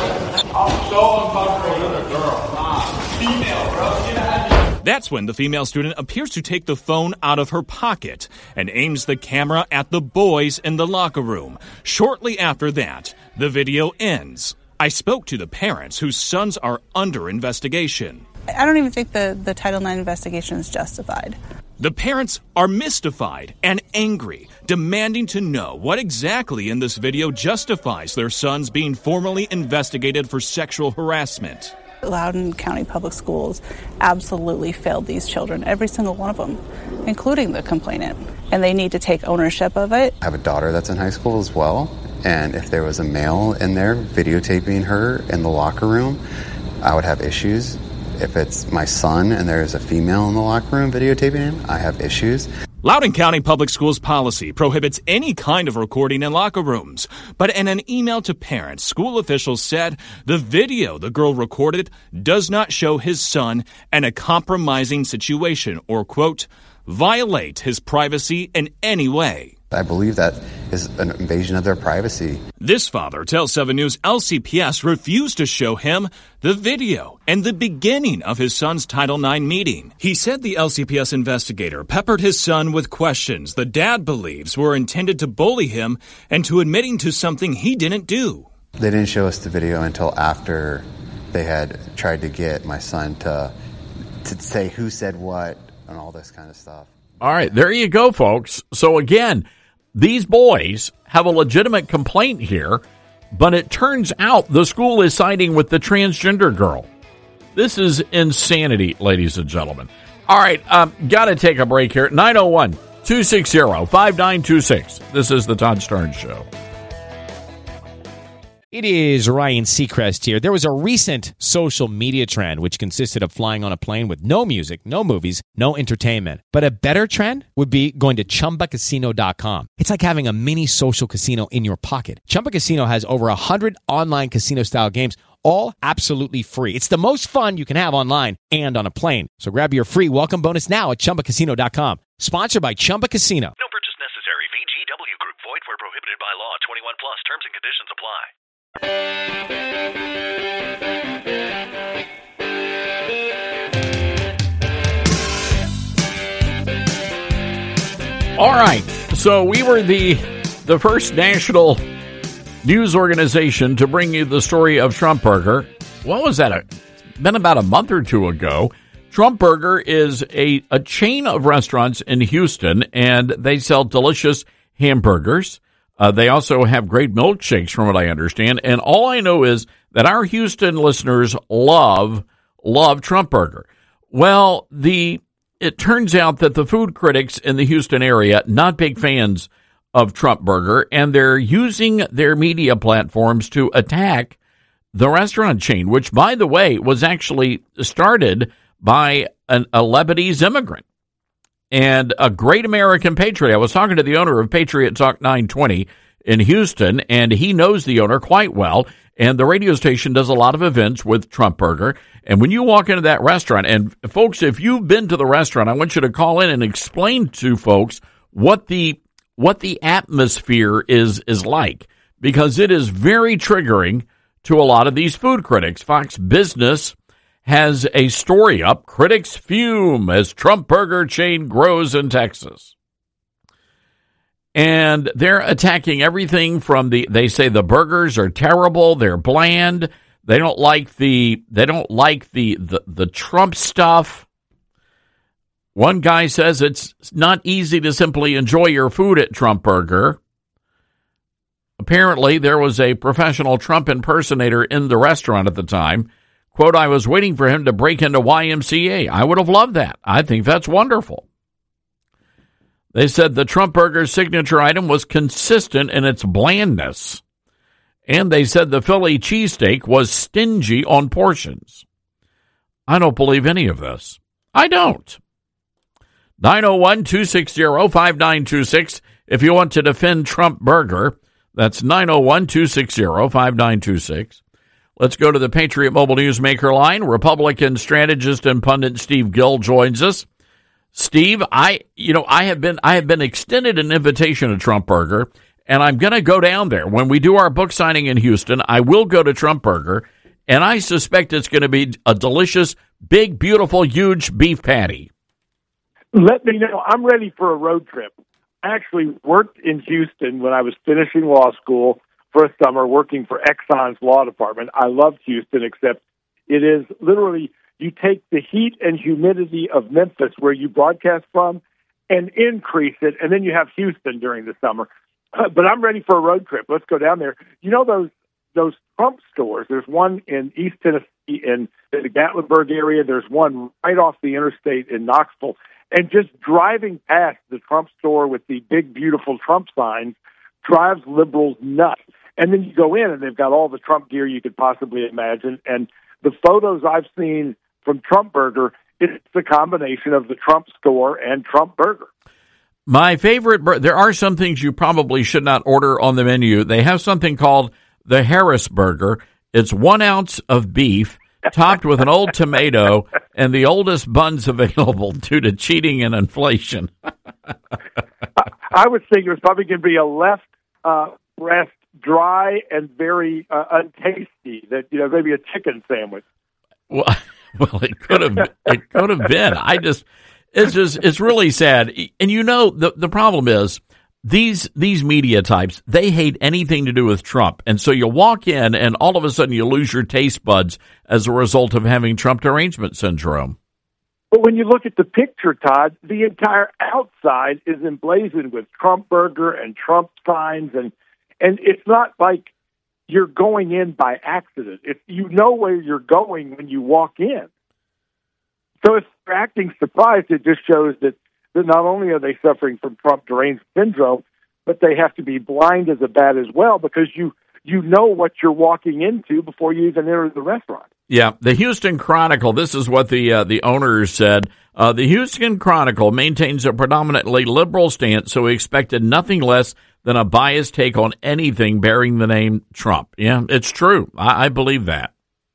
I'm so uncomfortable with a girl. Female, bro. That's when the female student appears to take the phone out of her pocket and aims the camera at the boys in the locker room. Shortly after that, the video ends. I spoke to the parents whose sons are under investigation. I don't even think the, the Title nine investigation is justified. The parents are mystified and angry, demanding to know what exactly in this video justifies their sons being formally investigated for sexual harassment. Loudoun County Public Schools absolutely failed these children, every single one of them, including the complainant. And they need to take ownership of it. I have a daughter that's in high school as well, and if there was a male in there videotaping her in the locker room, I would have issues. If it's my son and there's a female in the locker room videotaping him, I have issues. Loudoun County Public Schools policy prohibits any kind of recording in locker rooms. But in an email to parents, school officials said the video the girl recorded does not show his son in a compromising situation or, quote, violate his privacy in any way. I believe that is an invasion of their privacy. This father tells seven News L C P S refused to show him the video and the beginning of his son's Title nine meeting. He said the L C P S investigator peppered his son with questions the dad believes were intended to bully him into admitting to something he didn't do. They didn't show us the video until after they had tried to get my son to to say who said what and all this kind of stuff. All right, there you go, folks. So again, these boys have a legitimate complaint here, but it turns out the school is siding with the transgender girl. This is insanity, ladies and gentlemen. All right, um, got to take a break here. nine oh one, two six zero, five nine two six. This is the Todd Starnes Show. It is Ryan Seacrest here. There was a recent social media trend which consisted of flying on a plane with no music, no movies, no entertainment. But a better trend would be going to Chumba Casino dot com. It's like having a mini social casino in your pocket. Chumba Casino has over one hundred online casino-style games, all absolutely free. It's the most fun you can have online and on a plane. So grab your free welcome bonus now at Chumba Casino dot com. Sponsored by Chumba Casino. No purchase necessary. V G W Group. Void where prohibited by law. twenty-one plus. Terms and conditions apply. All right, so we were the the first national news organization to bring you the story of Trump Burger. What was that? It's been about a month or two ago. Trump Burger is a, a chain of restaurants in Houston, and they sell delicious hamburgers. Uh, they also have great milkshakes, from what I understand. And all I know is that our Houston listeners love, love Trump Burger. Well, the it turns out that the food critics in the Houston area, not big fans of Trump Burger, and they're using their media platforms to attack the restaurant chain, which, by the way, was actually started by an, a Lebanese immigrant and a great American patriot. I was talking to the owner of Patriot Talk nine twenty in Houston, and he knows the owner quite well. And the radio station does a lot of events with Trump Burger. And when you walk into that restaurant, and folks, if you've been to the restaurant, I want you to call in and explain to folks what the what the atmosphere is is like, because it is very triggering to a lot of these food critics. Fox Business has a story up, critics fume as Trump Burger chain grows in Texas. And they're attacking everything from the, they say the burgers are terrible, they're bland, they don't like the, they don't like the, the, the Trump stuff. One guy says it's not easy to simply enjoy your food at Trump Burger. Apparently, there was a professional Trump impersonator in the restaurant at the time. Quote, I was waiting for him to break into Y M C A. I would have loved that. I think that's wonderful. They said the Trump Burger's signature item was consistent in its blandness. And they said the Philly cheesesteak was stingy on portions. I don't believe any of this. I don't. nine oh one, two six zero, five nine two six if you want to defend Trump Burger. That's nine oh one, two six zero, five nine two six. Let's go to the Patriot Mobile Newsmaker line. Republican strategist and pundit Steve Gill joins us. Steve, I, you know, I have been, I have been extended an invitation to Trump Burger, and I'm going to go down there when we do our book signing in Houston. I will go to Trump Burger, and I suspect it's going to be a delicious, big, beautiful, huge beef patty. Let me know. I'm ready for a road trip. I actually worked in Houston when I was finishing law school for a summer working for Exxon's law department. I loved Houston, except it is literally, you take the heat and humidity of Memphis, where you broadcast from, and increase it, and then you have Houston during the summer. Uh, but I'm ready for a road trip. Let's go down there. You know those those Trump stores? There's one in East Tennessee in, in the Gatlinburg area. There's one right off the interstate in Knoxville. And just driving past the Trump store with the big, beautiful Trump signs drives liberals nuts. And then you go in, and they've got all the Trump gear you could possibly imagine. And the photos I've seen from Trump Burger, it's the combination of the Trump store and Trump Burger. My favorite, bur- there are some things you probably should not order on the menu. They have something called the Harris Burger. It's one ounce of beef topped with an old tomato and the oldest buns available due to cheating and inflation. I would think it was probably going to be a left uh, breast, dry and very uh, untasty. That, you know, maybe a chicken sandwich. Well, well, it could have. It could have been. I just, it's just, it's really sad. And you know, the the problem is these these media types, they hate anything to do with Trump, and so you walk in, and all of a sudden you lose your taste buds as a result of having Trump derangement syndrome. But when you look at the picture, Todd, the entire outside is emblazoned with Trump Burger and Trump signs, and and it's not like you're going in by accident. It's, you know where you're going when you walk in. So if they're acting surprised, it just shows that, that not only are they suffering from Trump derangement syndrome, but they have to be blind as a bat as well, because you you know what you're walking into before you even enter the restaurant. Yeah, the Houston Chronicle, this is what the uh, the owners said. Uh, the Houston Chronicle maintains a predominantly liberal stance, so we expected nothing less than a biased take on anything bearing the name Trump. Yeah, it's true. I, I believe that.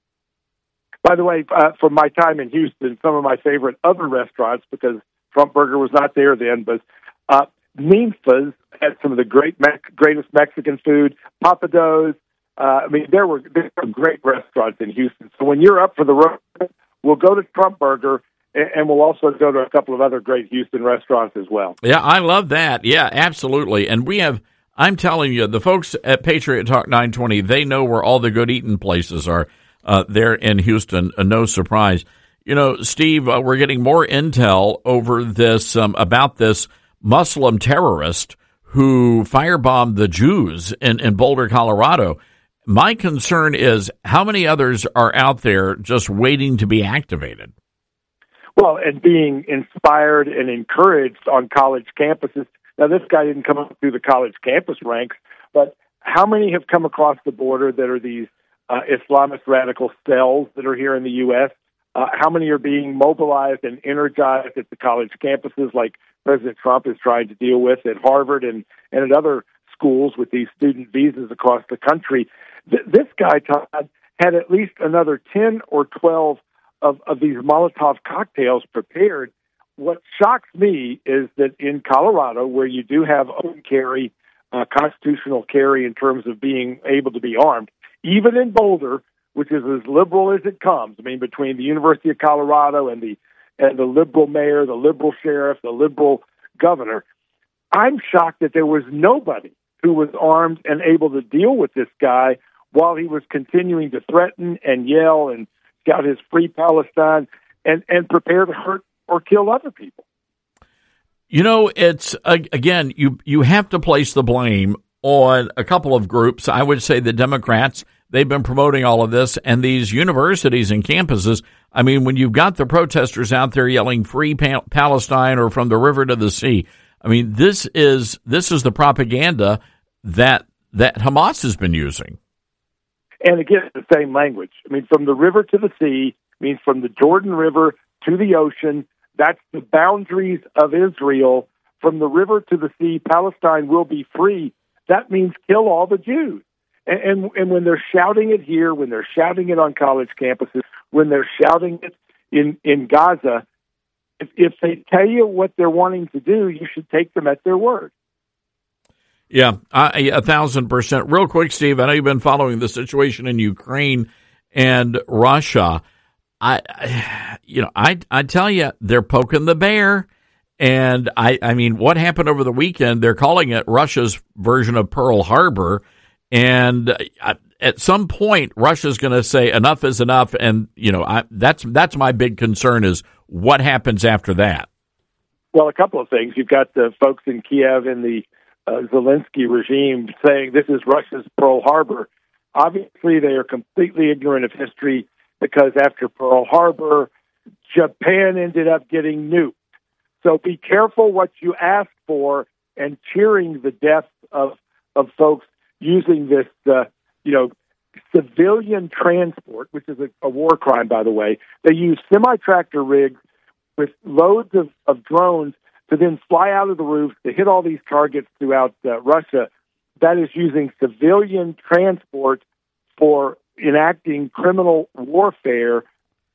By the way, uh, from my time in Houston, some of my favorite other restaurants, because Trump Burger was not there then, but uh, Ninfa's had some of the great Me- greatest Mexican food, Papados. Uh, I mean, there were, there were great restaurants in Houston. So when you're up for the road, we'll go to Trump Burger, and, and we'll also go to a couple of other great Houston restaurants as well. Yeah, I love that. Yeah, absolutely. And we have, I'm telling you, the folks at Patriot Talk nine twenty, they know where all the good eating places are uh, there in Houston. Uh, no surprise. You know, Steve, uh, we're getting more intel over this, um, about this Muslim terrorist who firebombed the Jews in, in Boulder, Colorado. My concern is how many others are out there just waiting to be activated? Well, and being inspired and encouraged on college campuses. Now, this guy didn't come up through the college campus ranks, but how many have come across the border that are these uh, Islamist radical cells that are here in the U S? Uh, how many are being mobilized and energized at the college campuses like President Trump is trying to deal with at Harvard and, and at other schools with these student visas across the country. Th- this guy, Todd, had at least another ten or twelve of, of these Molotov cocktails prepared. What shocks me is that in Colorado, where you do have open carry, uh, constitutional carry in terms of being able to be armed, even in Boulder, which is as liberal as it comes, I mean, between the University of Colorado and the and the liberal mayor, the liberal sheriff, the liberal governor, I'm shocked that there was nobody who was armed and able to deal with this guy while he was continuing to threaten and yell and scout his Free Palestine and, and prepare to hurt or kill other people. You know, it's, again, you, you have to place the blame on a couple of groups. I would say the Democrats, they've been promoting all of this, and these universities and campuses. I mean, when you've got the protesters out there yelling Free pa- Palestine or from the river to the sea, I mean, this is this is the propaganda that that Hamas has been using. And again, the same language. I mean, from the river to the sea means from the Jordan River to the ocean. That's the boundaries of Israel. From the river to the sea, Palestine will be free. That means kill all the Jews. And, and, and when they're shouting it here, when they're shouting it on college campuses, when they're shouting it in, in Gaza, if, if they tell you what they're wanting to do, you should take them at their word. Yeah, I, a thousand percent. Real quick, Steve, I know you've been following the situation in Ukraine and Russia. I, I you know, I, I tell you, they're poking the bear. And I, I mean, what happened over the weekend? They're calling it Russia's version of Pearl Harbor. And at some point, Russia's going to say enough is enough. And, you know, I, that's that's my big concern is what happens after that. Well, a couple of things. You've got the folks in Kiev and the uh, Zelensky regime saying this is Russia's Pearl Harbor. Obviously, they are completely ignorant of history because after Pearl Harbor, Japan ended up getting nuked. So be careful what you ask for and cheering the death of of folks using this, uh, you know, civilian transport, which is a, a war crime, by the way. They use semi-tractor rigs with loads of, of drones to then fly out of the roofs to hit all these targets throughout uh, Russia. That is using civilian transport for enacting criminal warfare.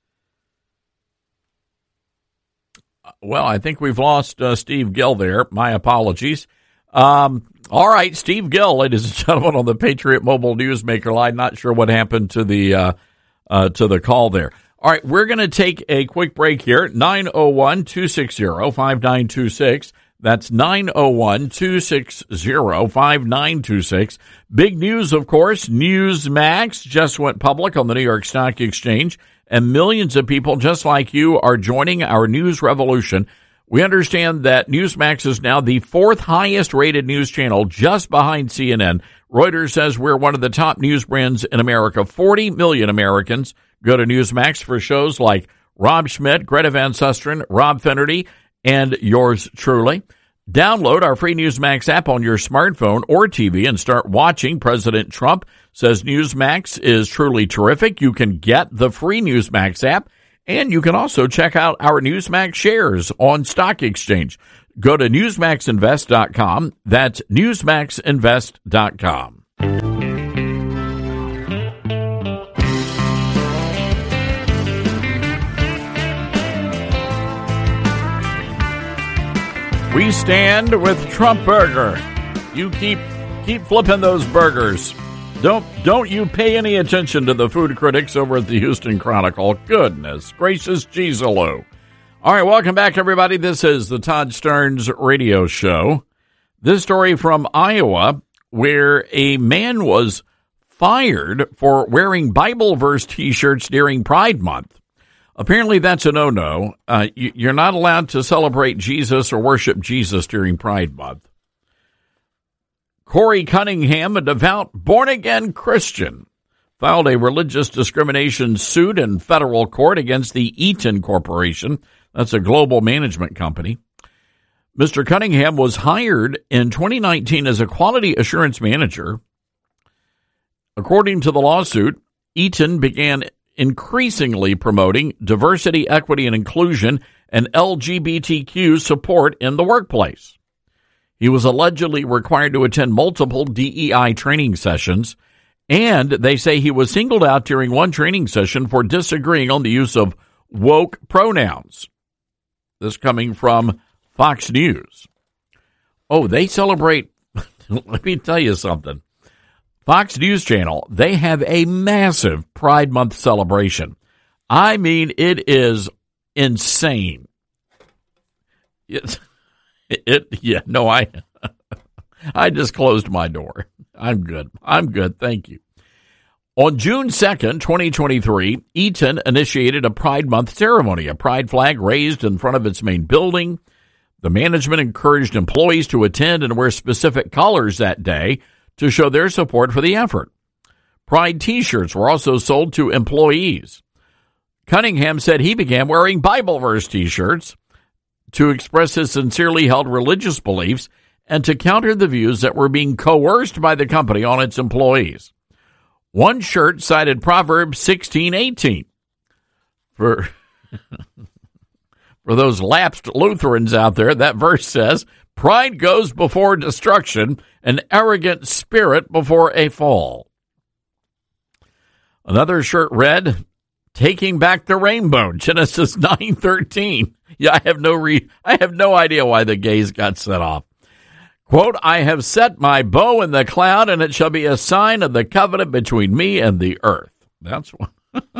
Well, I think we've lost uh, Steve Gill there. My apologies. Um, all right, Steve Gill, ladies and gentlemen, on the Patriot Mobile Newsmaker line. Not sure what happened to the uh, uh, to the call there. All right, we're going to take a quick break here. nine oh one, two six zero, five nine two six. That's nine oh one, two six zero, five nine two six. Big news, of course. Newsmax just went public on the New York Stock Exchange, and millions of people just like you are joining our news revolution. We understand that Newsmax is now the fourth highest rated news channel, just behind C N N. Reuters says we're one of the top news brands in America. forty million Americans go to Newsmax for shows like Rob Schmidt, Greta Van Susteren, Rob Finnerty, and yours truly. Download our free Newsmax app on your smartphone or T V and start watching. President Trump says Newsmax is truly terrific. You can get the free Newsmax app, and you can also check out our Newsmax shares on Stock Exchange. Go to newsmax invest dot com. That's newsmax invest dot com. We stand with Trump Burger. You keep keep flipping those burgers. Don't don't you pay any attention to the food critics over at the Houston Chronicle. Goodness gracious, geez-a-lo. All right, welcome back, everybody. This is the Todd Stearns Radio Show. This story from Iowa, where a man was fired for wearing Bible verse T-shirts during Pride Month. Apparently, that's a no-no. Uh, you're not allowed to celebrate Jesus or worship Jesus during Pride Month. Corey Cunningham, a devout born-again Christian, filed a religious discrimination suit in federal court against the Eaton Corporation. That's a global management company. Mister Cunningham was hired in twenty nineteen as a quality assurance manager. According to the lawsuit, Eaton began increasingly promoting diversity, equity, and inclusion and L G B T Q support in the workplace. He was allegedly required to attend multiple D E I training sessions, and they say he was singled out during one training session for disagreeing on the use of woke pronouns. This coming from Fox News. Oh, they celebrate. Let me tell you something. Fox News Channel, they have a massive Pride Month celebration. I mean, it is insane. It, it yeah, no, I, I just closed my door. I'm good. I'm good. Thank you. On June second, twenty twenty-three, Eaton initiated a Pride Month ceremony, a pride flag raised in front of its main building. The management encouraged employees to attend and wear specific colors that day to show their support for the effort. Pride T-shirts were also sold to employees. Cunningham said he began wearing Bible verse T-shirts to express his sincerely held religious beliefs and to counter the views that were being coerced by the company on its employees. One shirt cited Proverbs sixteen eighteen. For, for those lapsed Lutherans out there, that verse says, "Pride goes before destruction, an arrogant spirit before a fall." Another shirt read, "Taking back the rainbow," Genesis nine thirteen. Yeah, I have no re- I have no idea why the gays got set off. Quote, "I have set my bow in the cloud, and it shall be a sign of the covenant between me and the earth." That's one.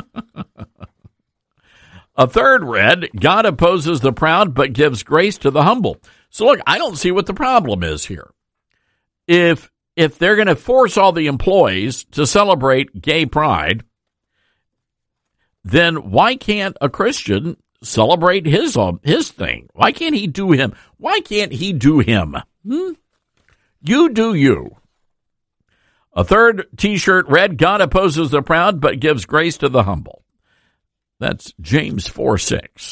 A third read, "God opposes the proud, but gives grace to the humble." So look, I don't see what the problem is here. If if they're going to force all the employees to celebrate gay pride, then why can't a Christian celebrate his um, his thing? Why can't he do him? Why can't he do him? Hmm? You do you. A third T-shirt read, "God opposes the proud, but gives grace to the humble." That's James four six.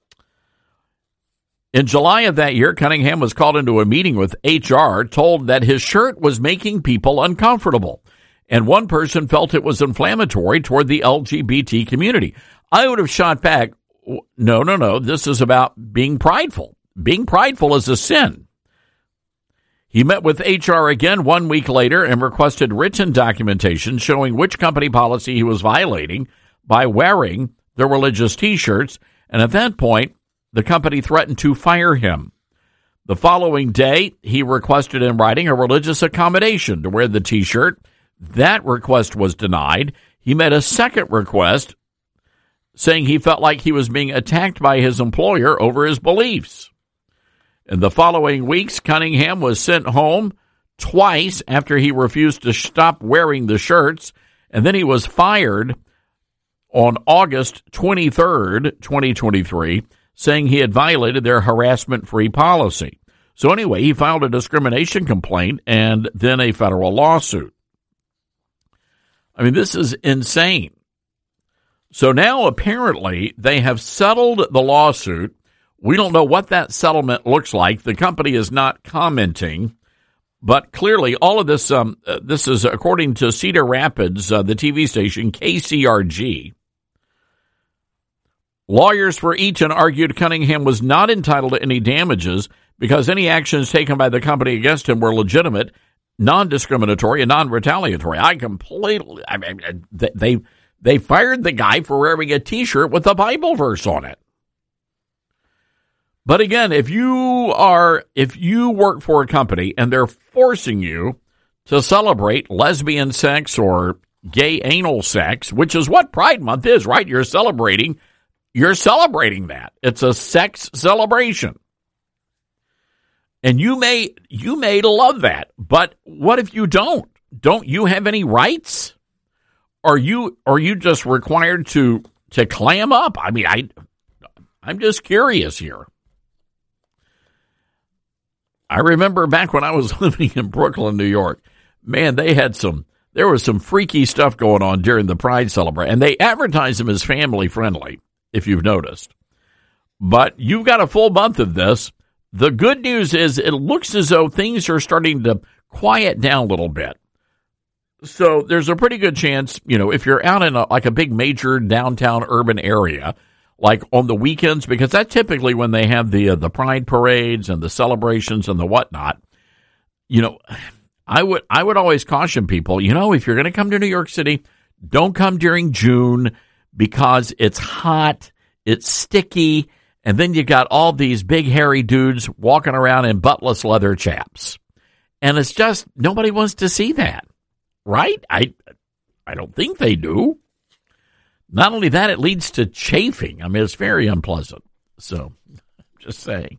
In July of that year, Cunningham was called into a meeting with H R, told that his shirt was making people uncomfortable, and one person felt it was inflammatory toward the L G B T community. I would have shot back, no, no, no, this is about being prideful. Being prideful is a sin. He met with H R again one week later and requested written documentation showing which company policy he was violating by wearing the religious T-shirts, and at that point, the company threatened to fire him. The following day, he requested in writing a religious accommodation to wear the T-shirt. That request was denied. He made a second request saying he felt like he was being attacked by his employer over his beliefs. In the following weeks, Cunningham was sent home twice after he refused to stop wearing the shirts, and then he was fired on August twenty-third, twenty twenty-three, saying he had violated their harassment-free policy. So anyway, he filed a discrimination complaint and then a federal lawsuit. I mean, this is insane. So now apparently they have settled the lawsuit. We don't know what that settlement looks like. The company is not commenting, but clearly all of this, um, uh, this is according to Cedar Rapids, uh, the T V station K C R G. Lawyers for Eaton argued Cunningham was not entitled to any damages because any actions taken by the company against him were legitimate, non-discriminatory, and non-retaliatory. I completely, I mean, they they fired the guy for wearing a T-shirt with a Bible verse on it. But again, if you are, if you work for a company and they're forcing you to celebrate lesbian sex or gay anal sex, which is what Pride Month is, right? You're celebrating, you're celebrating that. It's a sex celebration. And you may, you may love that, but what if you don't? Don't you have any rights? Are you, are you just required to, to clam up? I mean, I, I'm just curious here. I remember back when I was living in Brooklyn, New York, man, they had some, there was some freaky stuff going on during the Pride celebration, and they advertised them as family friendly, if you've noticed. But you've got a full month of this. The good news is it looks as though things are starting to quiet down a little bit. So there's a pretty good chance, you know, if you're out in a, like a big major downtown urban area, like on the weekends, because that's typically when they have the uh, the pride parades and the celebrations and the whatnot. you know, I would I would always caution people, you know, if you're going to come to New York City, don't come during June because it's hot, it's sticky, and then you got all these big hairy dudes walking around in buttless leather chaps. And it's just, nobody wants to see that, right? I I don't think they do. Not only that, it leads to chafing. I mean, it's very unpleasant. So, just saying.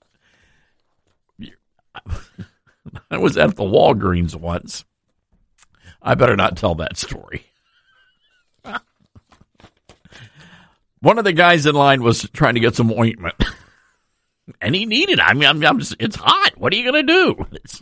I was at the Walgreens once. I better not tell that story. One of the guys in line was trying to get some ointment, and he needed it. I mean, I'm, I'm just, it's hot. What are you going to do? It's,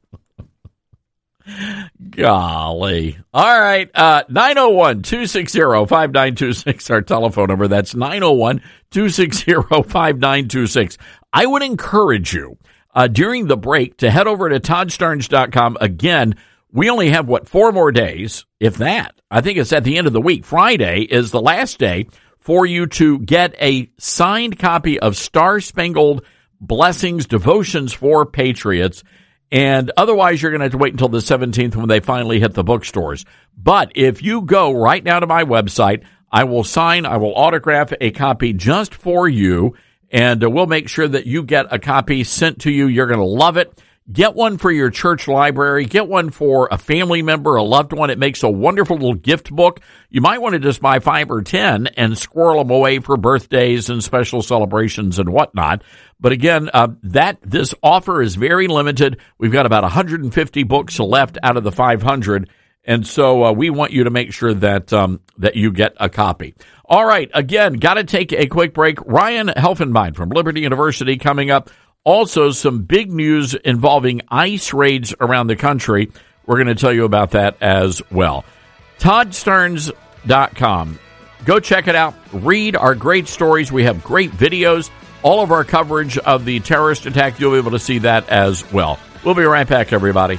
golly. All right. Uh, nine oh one, two six zero, five nine two six, our telephone number. That's nine oh one, two six zero, five nine two six. I would encourage you uh, during the break to head over to Todd Starnes dot com. Again, we only have, what, four more days, if that. I think it's at the end of the week. Friday is the last day for you to get a signed copy of Star Spangled Blessings, Devotions for Patriots. And otherwise, you're going to have to wait until the seventeenth when they finally hit the bookstores. But if you go right now to my website, I will sign, I will autograph a copy just for you, and uh, we'll make sure that you get a copy sent to you. You're going to love it. Get one for your church library. Get one for a family member, a loved one. It makes a wonderful little gift book. You might want to just buy five or ten and squirrel them away for birthdays and special celebrations and whatnot. But again, uh, that this offer is very limited. We've got about one hundred fifty books left out of the five hundred. And so uh, we want you to make sure that um, that you get a copy. All right. Again, got to take a quick break. Ryan Helfenbein from Liberty University coming up. Also, some big news involving ICE raids around the country. We're going to tell you about that as well. Todd Starnes dot com. Go check it out. Read our great stories. We have great videos. All of our coverage of the terrorist attack, you'll be able to see that as well. We'll be right back, everybody.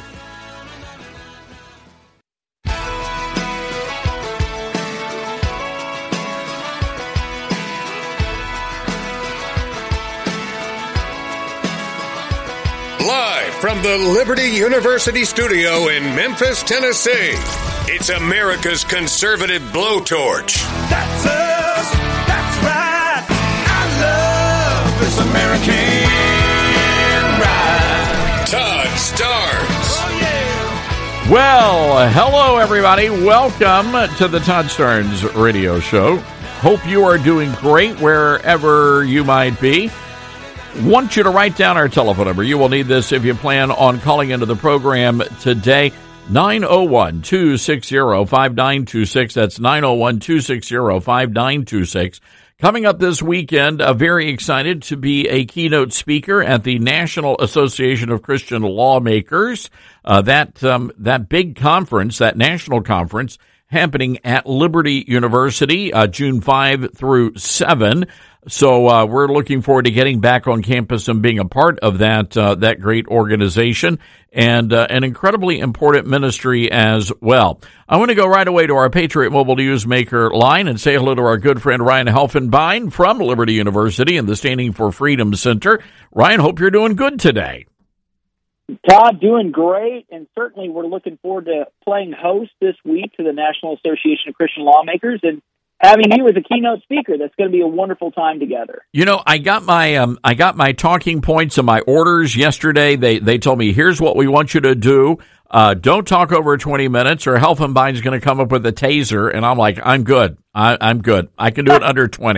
Live from the Liberty University studio in Memphis, Tennessee, it's America's conservative blowtorch. That's us. That's right. I love this American ride. Todd Starnes. Oh, yeah. Well, hello, everybody. Welcome to the Todd Starnes Radio Show. Hope you are doing great wherever you might be. Want you to write down our telephone number. You will need this if you plan on calling into the program today. nine oh one, two six zero, five nine two six. That's nine oh one, two six zero, five nine two six. Coming up this weekend, uh, very excited to be a keynote speaker at the National Association of Christian Lawmakers. Uh, that um, that big conference, that national conference, happening at Liberty University, uh, June fifth through seventh. So uh, we're looking forward to getting back on campus and being a part of that uh, that great organization and uh, an incredibly important ministry as well. I want to go right away to our Patriot Mobile Newsmaker line and say hello to our good friend Ryan Helfenbein from Liberty University and the Standing for Freedom Center. Ryan, hope you're doing good today. Todd, doing great, and certainly we're looking forward to playing host this week to the National Association of Christian Lawmakers and having you as a keynote speaker. That's going to be a wonderful time together. You know, I got my um, I got my talking points and my orders yesterday. They they told me, here's what we want you to do. Uh, don't talk over twenty minutes, or Helfenbein's going to come up with a taser. And I'm like, I'm good. I, I'm good. I can do it under twenty.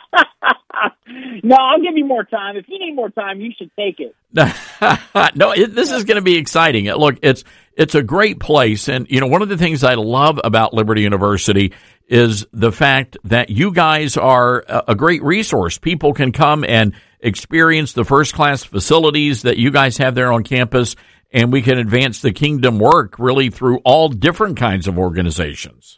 No, I'll give you more time. If you need more time, you should take it. No, it, this is going to be exciting. Look, it's it's a great place. And, you know, one of the things I love about Liberty University is the fact that you guys are a great resource. People can come and experience the first-class facilities that you guys have there on campus, and we can advance the kingdom work really through all different kinds of organizations.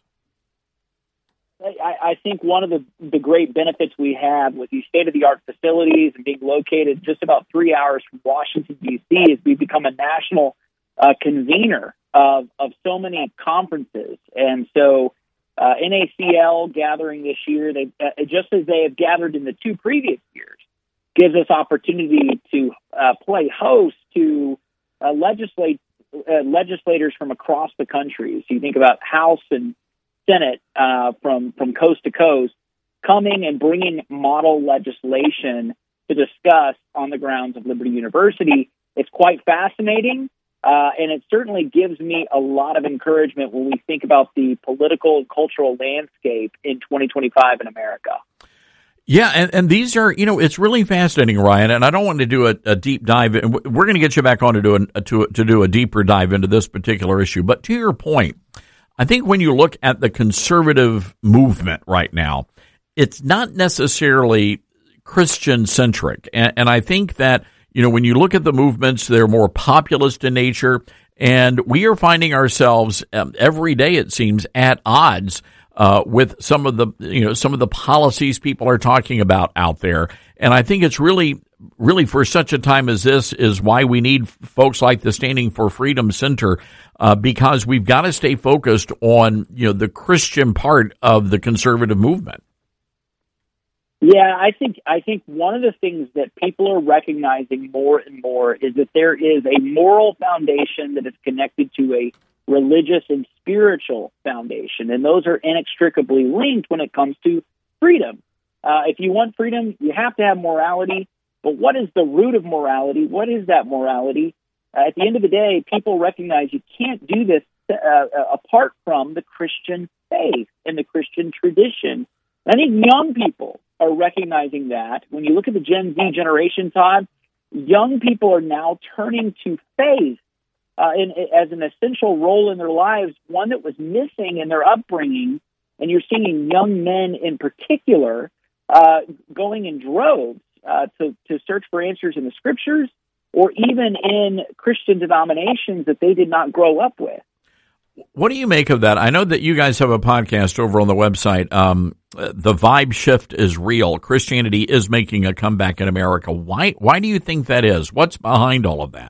I, I think one of the, the great benefits we have with these state-of-the-art facilities and being located just about three hours from Washington, D C is we've become a national uh, convener of, of so many conferences. And so uh, N A C L gathering this year, they uh, just as they have gathered in the two previous years, gives us opportunity to uh, play host to uh, legislate, uh, legislators from across the country. So you think about House and Senate uh, from, from coast to coast coming and bringing model legislation to discuss on the grounds of Liberty University. It's quite fascinating, uh, and it certainly gives me a lot of encouragement when we think about the political and cultural landscape in twenty twenty-five in America. Yeah, and, and these are, you know, it's really fascinating, Ryan, and I don't want to do a, a deep dive. In, we're going to get you back on to do, a, to, to do a deeper dive into this particular issue. But to your point, I think when you look at the conservative movement right now, it's not necessarily Christian-centric. And, and I think that, you know, when you look at the movements, they're more populist in nature, and we are finding ourselves um, every day, it seems, at odds Uh, with some of the, you know, some of the policies people are talking about out there. And I think it's really, really for such a time as this is why we need folks like the Standing for Freedom Center, uh, because we've got to stay focused on, you know, the Christian part of the conservative movement. Yeah, I think, I think one of the things that people are recognizing more and more is that there is a moral foundation that is connected to a religious and spiritual foundation, and those are inextricably linked when it comes to freedom. Uh, if you want freedom, you have to have morality, but what is the root of morality? What is that morality? Uh, at the end of the day, people recognize you can't do this uh, apart from the Christian faith and the Christian tradition. And I think young people are recognizing that. When you look at the Gen Z generation, Todd, young people are now turning to faith Uh, in, as an essential role in their lives, one that was missing in their upbringing. And you're seeing young men in particular uh, going in droves uh, to, to search for answers in the scriptures or even in Christian denominations that they did not grow up with. What do you make of that? I know that you guys have a podcast over on the website. Um, the vibe shift is real. Christianity is making a comeback in America. Why, why do you think that is? What's behind all of that?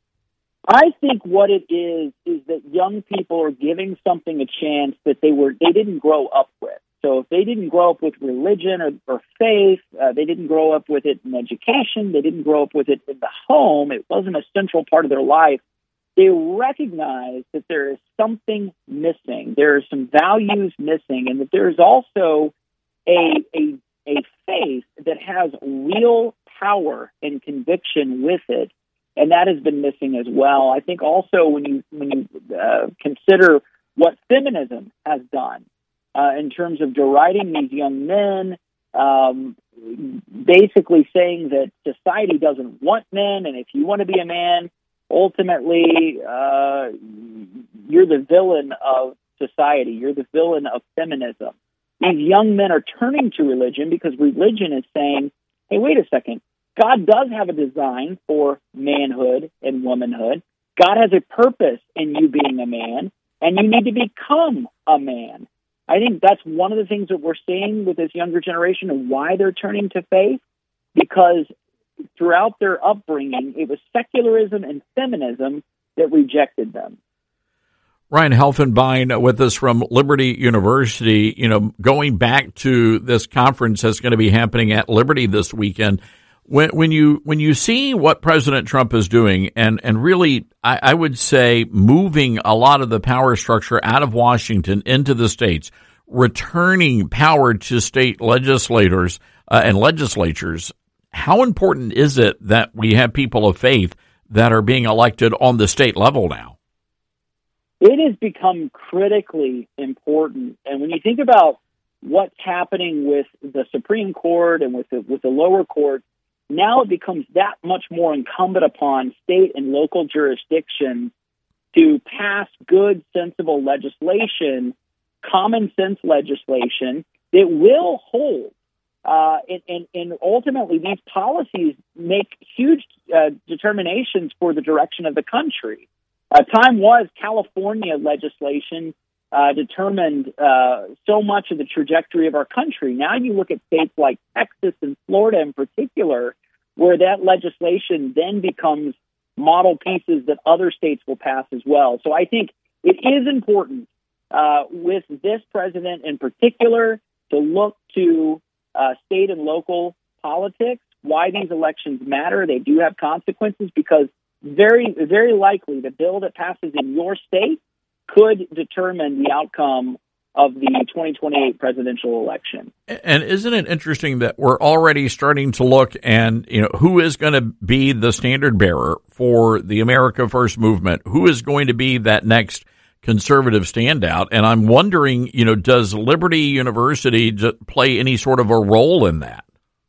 I think what it is is that young people are giving something a chance that they were they didn't grow up with. So if they didn't grow up with religion or, or faith, uh, they didn't grow up with it in education, they didn't grow up with it in the home, it wasn't a central part of their life, they recognize that there is something missing. There are some values missing, and that there is also a a, a faith that has real power and conviction with it. And that has been missing as well. I think also when you when you uh, consider what feminism has done uh, in terms of deriding these young men, um, basically saying that society doesn't want men, and if you want to be a man, ultimately uh, you're the villain of society. You're the villain of feminism. These young men are turning to religion because religion is saying, hey, wait a second. God does have a design for manhood and womanhood. God has a purpose in you being a man, and you need to become a man. I think that's one of the things that we're seeing with this younger generation and why they're turning to faith, because throughout their upbringing, it was secularism and feminism that rejected them. Ryan Helfenbein with us from Liberty University. You know, going back to this conference that's going to be happening at Liberty this weekend, When, when you when you see what President Trump is doing, and and really, I, I would say moving a lot of the power structure out of Washington into the states, returning power to state legislators uh, and legislatures, how important is it that we have people of faith that are being elected on the state level now? It has become critically important, and when you think about what's happening with the Supreme Court and with the, with the lower court, now it becomes that much more incumbent upon state and local jurisdictions to pass good, sensible legislation, common sense legislation that will hold. Uh, and, and, and ultimately, these policies make huge uh, determinations for the direction of the country. Uh, time was California legislation uh, determined uh, so much of the trajectory of our country. Now you look at states like Texas and Florida in particular, where that legislation then becomes model pieces that other states will pass as well. So I think it is important uh, with this president in particular to look to uh, state and local politics, why these elections matter. They do have consequences because very, very likely the bill that passes in your state could determine the outcome of the twenty twenty-eight presidential election. And isn't it interesting that we're already starting to look and, you know, who is going to be the standard bearer for the America First movement? Who is going to be that next conservative standout? And I'm wondering, you know, does Liberty University play any sort of a role in that?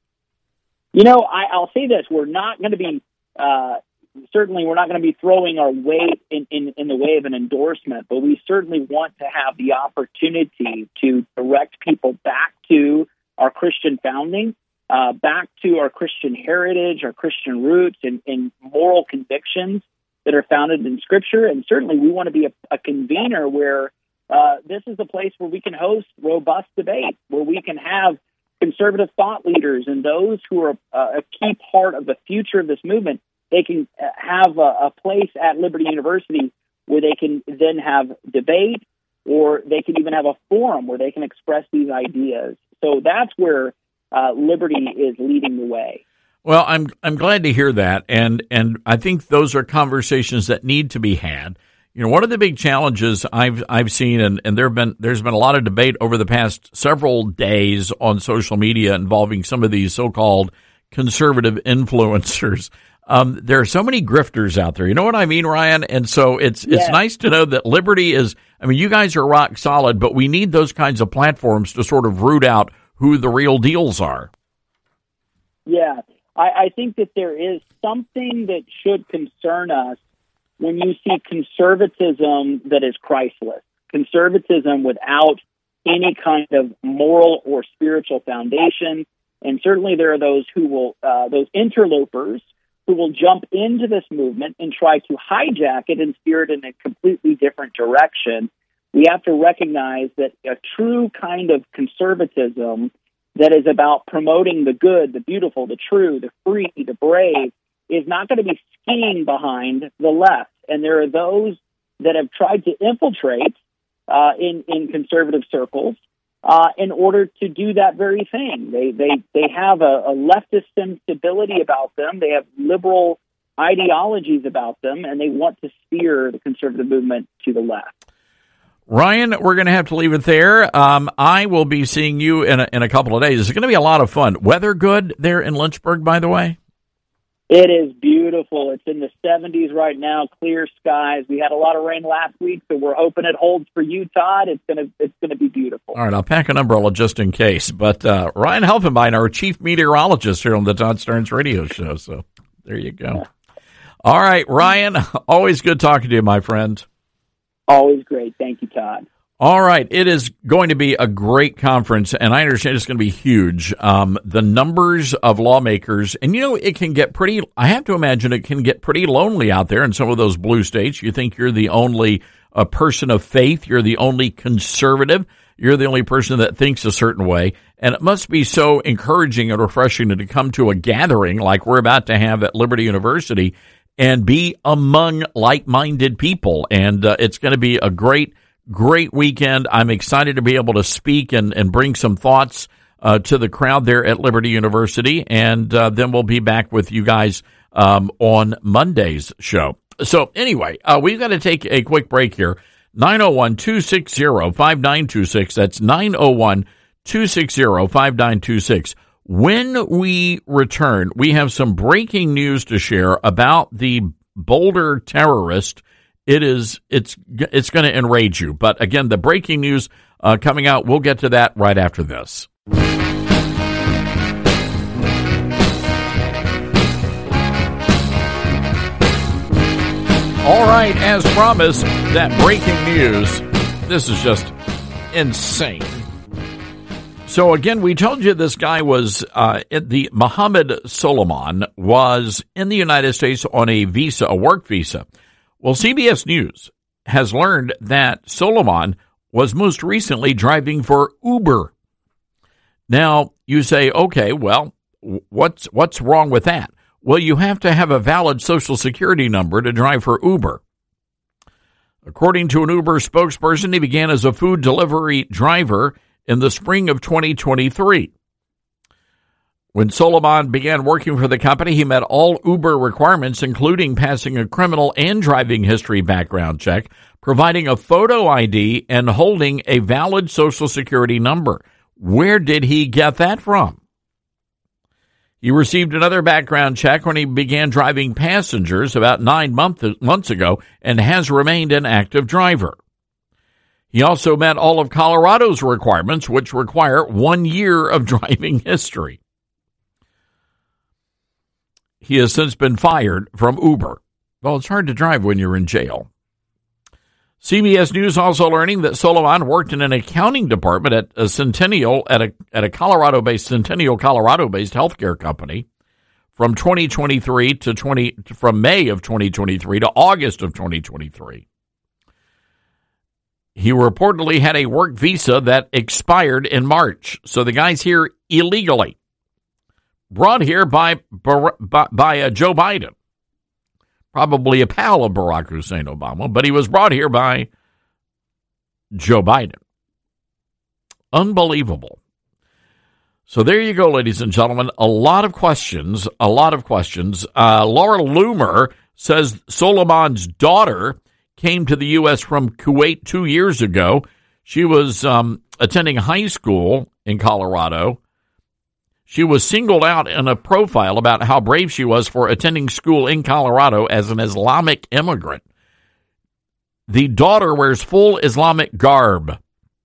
You know, I, I'll say this. We're not going to be, uh, certainly we're not going to be throwing our weight in, in, in the way of an endorsement, but we certainly want to have the opportunity to direct people back to our Christian founding, uh, back to our Christian heritage, our Christian roots, and, and moral convictions that are founded in Scripture. And certainly we want to be a, a convener where uh, this is a place where we can host robust debate, where we can have conservative thought leaders and those who are uh, a key part of the future of this movement. They can have a, a place at Liberty University where they can then have debate, or they can even have a forum where they can express these ideas. So that's where uh, Liberty is leading the way. Well, I'm I'm glad to hear that, and and I think those are conversations that need to be had. You know, one of the big challenges I've I've seen, and, and there've been there's been a lot of debate over the past several days on social media involving some of these so-called conservative influencers. Um, there are so many grifters out there. You know what I mean, Ryan? And so it's it's yeah. nice to know that Liberty is, I mean, you guys are rock solid, but we need those kinds of platforms to sort of root out who the real deals are. Yeah, I, I think that there is something that should concern us when you see conservatism that is Christless, conservatism without any kind of moral or spiritual foundation. And certainly there are those who will, uh, those interlopers who will jump into this movement and try to hijack it and steer it in a completely different direction. We have to recognize that a true kind of conservatism that is about promoting the good, the beautiful, the true, the free, the brave, is not going to be skiing behind the left. And there are those that have tried to infiltrate uh, in, in conservative circles Uh, in order to do that very thing. They they they have a, a leftist sensibility about them. They have liberal ideologies about them, and they want to steer the conservative movement to the left. Ryan, we're going to have to leave it there. Um, I will be seeing you in a, in a couple of days. It's going to be a lot of fun. Weather good there in Lynchburg, by the way? It is beautiful. It's in the seventies right now, clear skies. We had a lot of rain last week, so we're hoping it holds for you, Todd. It's gonna it's gonna be beautiful. All right, I'll pack an umbrella just in case. But uh, Ryan Helfenbein, our chief meteorologist here on the Todd Stearns Radio Show. So there you go. Yeah. All right, Ryan, always good talking to you, my friend. Always great. Thank you, Todd. All right, it is going to be a great conference, and I understand it's going to be huge. Um, the numbers of lawmakers, and you know, it can get pretty, I have to imagine it can get pretty lonely out there in some of those blue states. You think you're the only uh, person of faith, you're the only conservative, you're the only person that thinks a certain way, and it must be so encouraging and refreshing to come to a gathering like we're about to have at Liberty University and be among like-minded people, and uh, it's going to be a great Great weekend. I'm excited to be able to speak and, and bring some thoughts uh, to the crowd there at Liberty University, and uh, then we'll be back with you guys um, on Monday's show. So anyway, uh, we've got to take a quick break here. nine oh one, two six zero, five nine two six. That's nine oh one, two six zero, five nine two six. When we return, we have some breaking news to share about the Boulder terrorist. It is, it's, it's going to enrage you. But again, the breaking news uh, coming out, we'll get to that right after this. All right, as promised, that breaking news, this is just insane. So again, we told you this guy was, uh, the Mohammed Solomon was in the United States on a visa, a work visa. Well, C B S News has learned that Solomon was most recently driving for Uber. Now, you say, okay, well, what's what's wrong with that? Well, you have to have a valid Social Security number to drive for Uber. According to an Uber spokesperson, he began as a food delivery driver in the spring of twenty twenty-three. When Solomon began working for the company, he met all Uber requirements, including passing a criminal and driving history background check, providing a photo I D, and holding a valid Social Security number. Where did he get that from? He received another background check when he began driving passengers about nine month, months ago and has remained an active driver. He also met all of Colorado's requirements, which require one year of driving history. He has since been fired from Uber. Well, it's hard to drive when you're in jail. C B S News also learning that Solomon worked in an accounting department at a Centennial at a at a Colorado-based Centennial Colorado-based healthcare company from twenty twenty-three to twenty from May of twenty twenty-three to August of twenty twenty-three. He reportedly had a work visa that expired in March, so the guy's here illegally. Brought here by by, by uh, Joe Biden, probably a pal of Barack Hussein Obama, but he was brought here by Joe Biden. Unbelievable. So there you go, ladies and gentlemen. A lot of questions, a lot of questions. Uh, Laura Loomer says Solomon's daughter came to the U S from Kuwait two years ago. She was um, attending high school in Colorado. She was singled out in a profile about how brave she was for attending school in Colorado as an Islamic immigrant. The daughter wears full Islamic garb.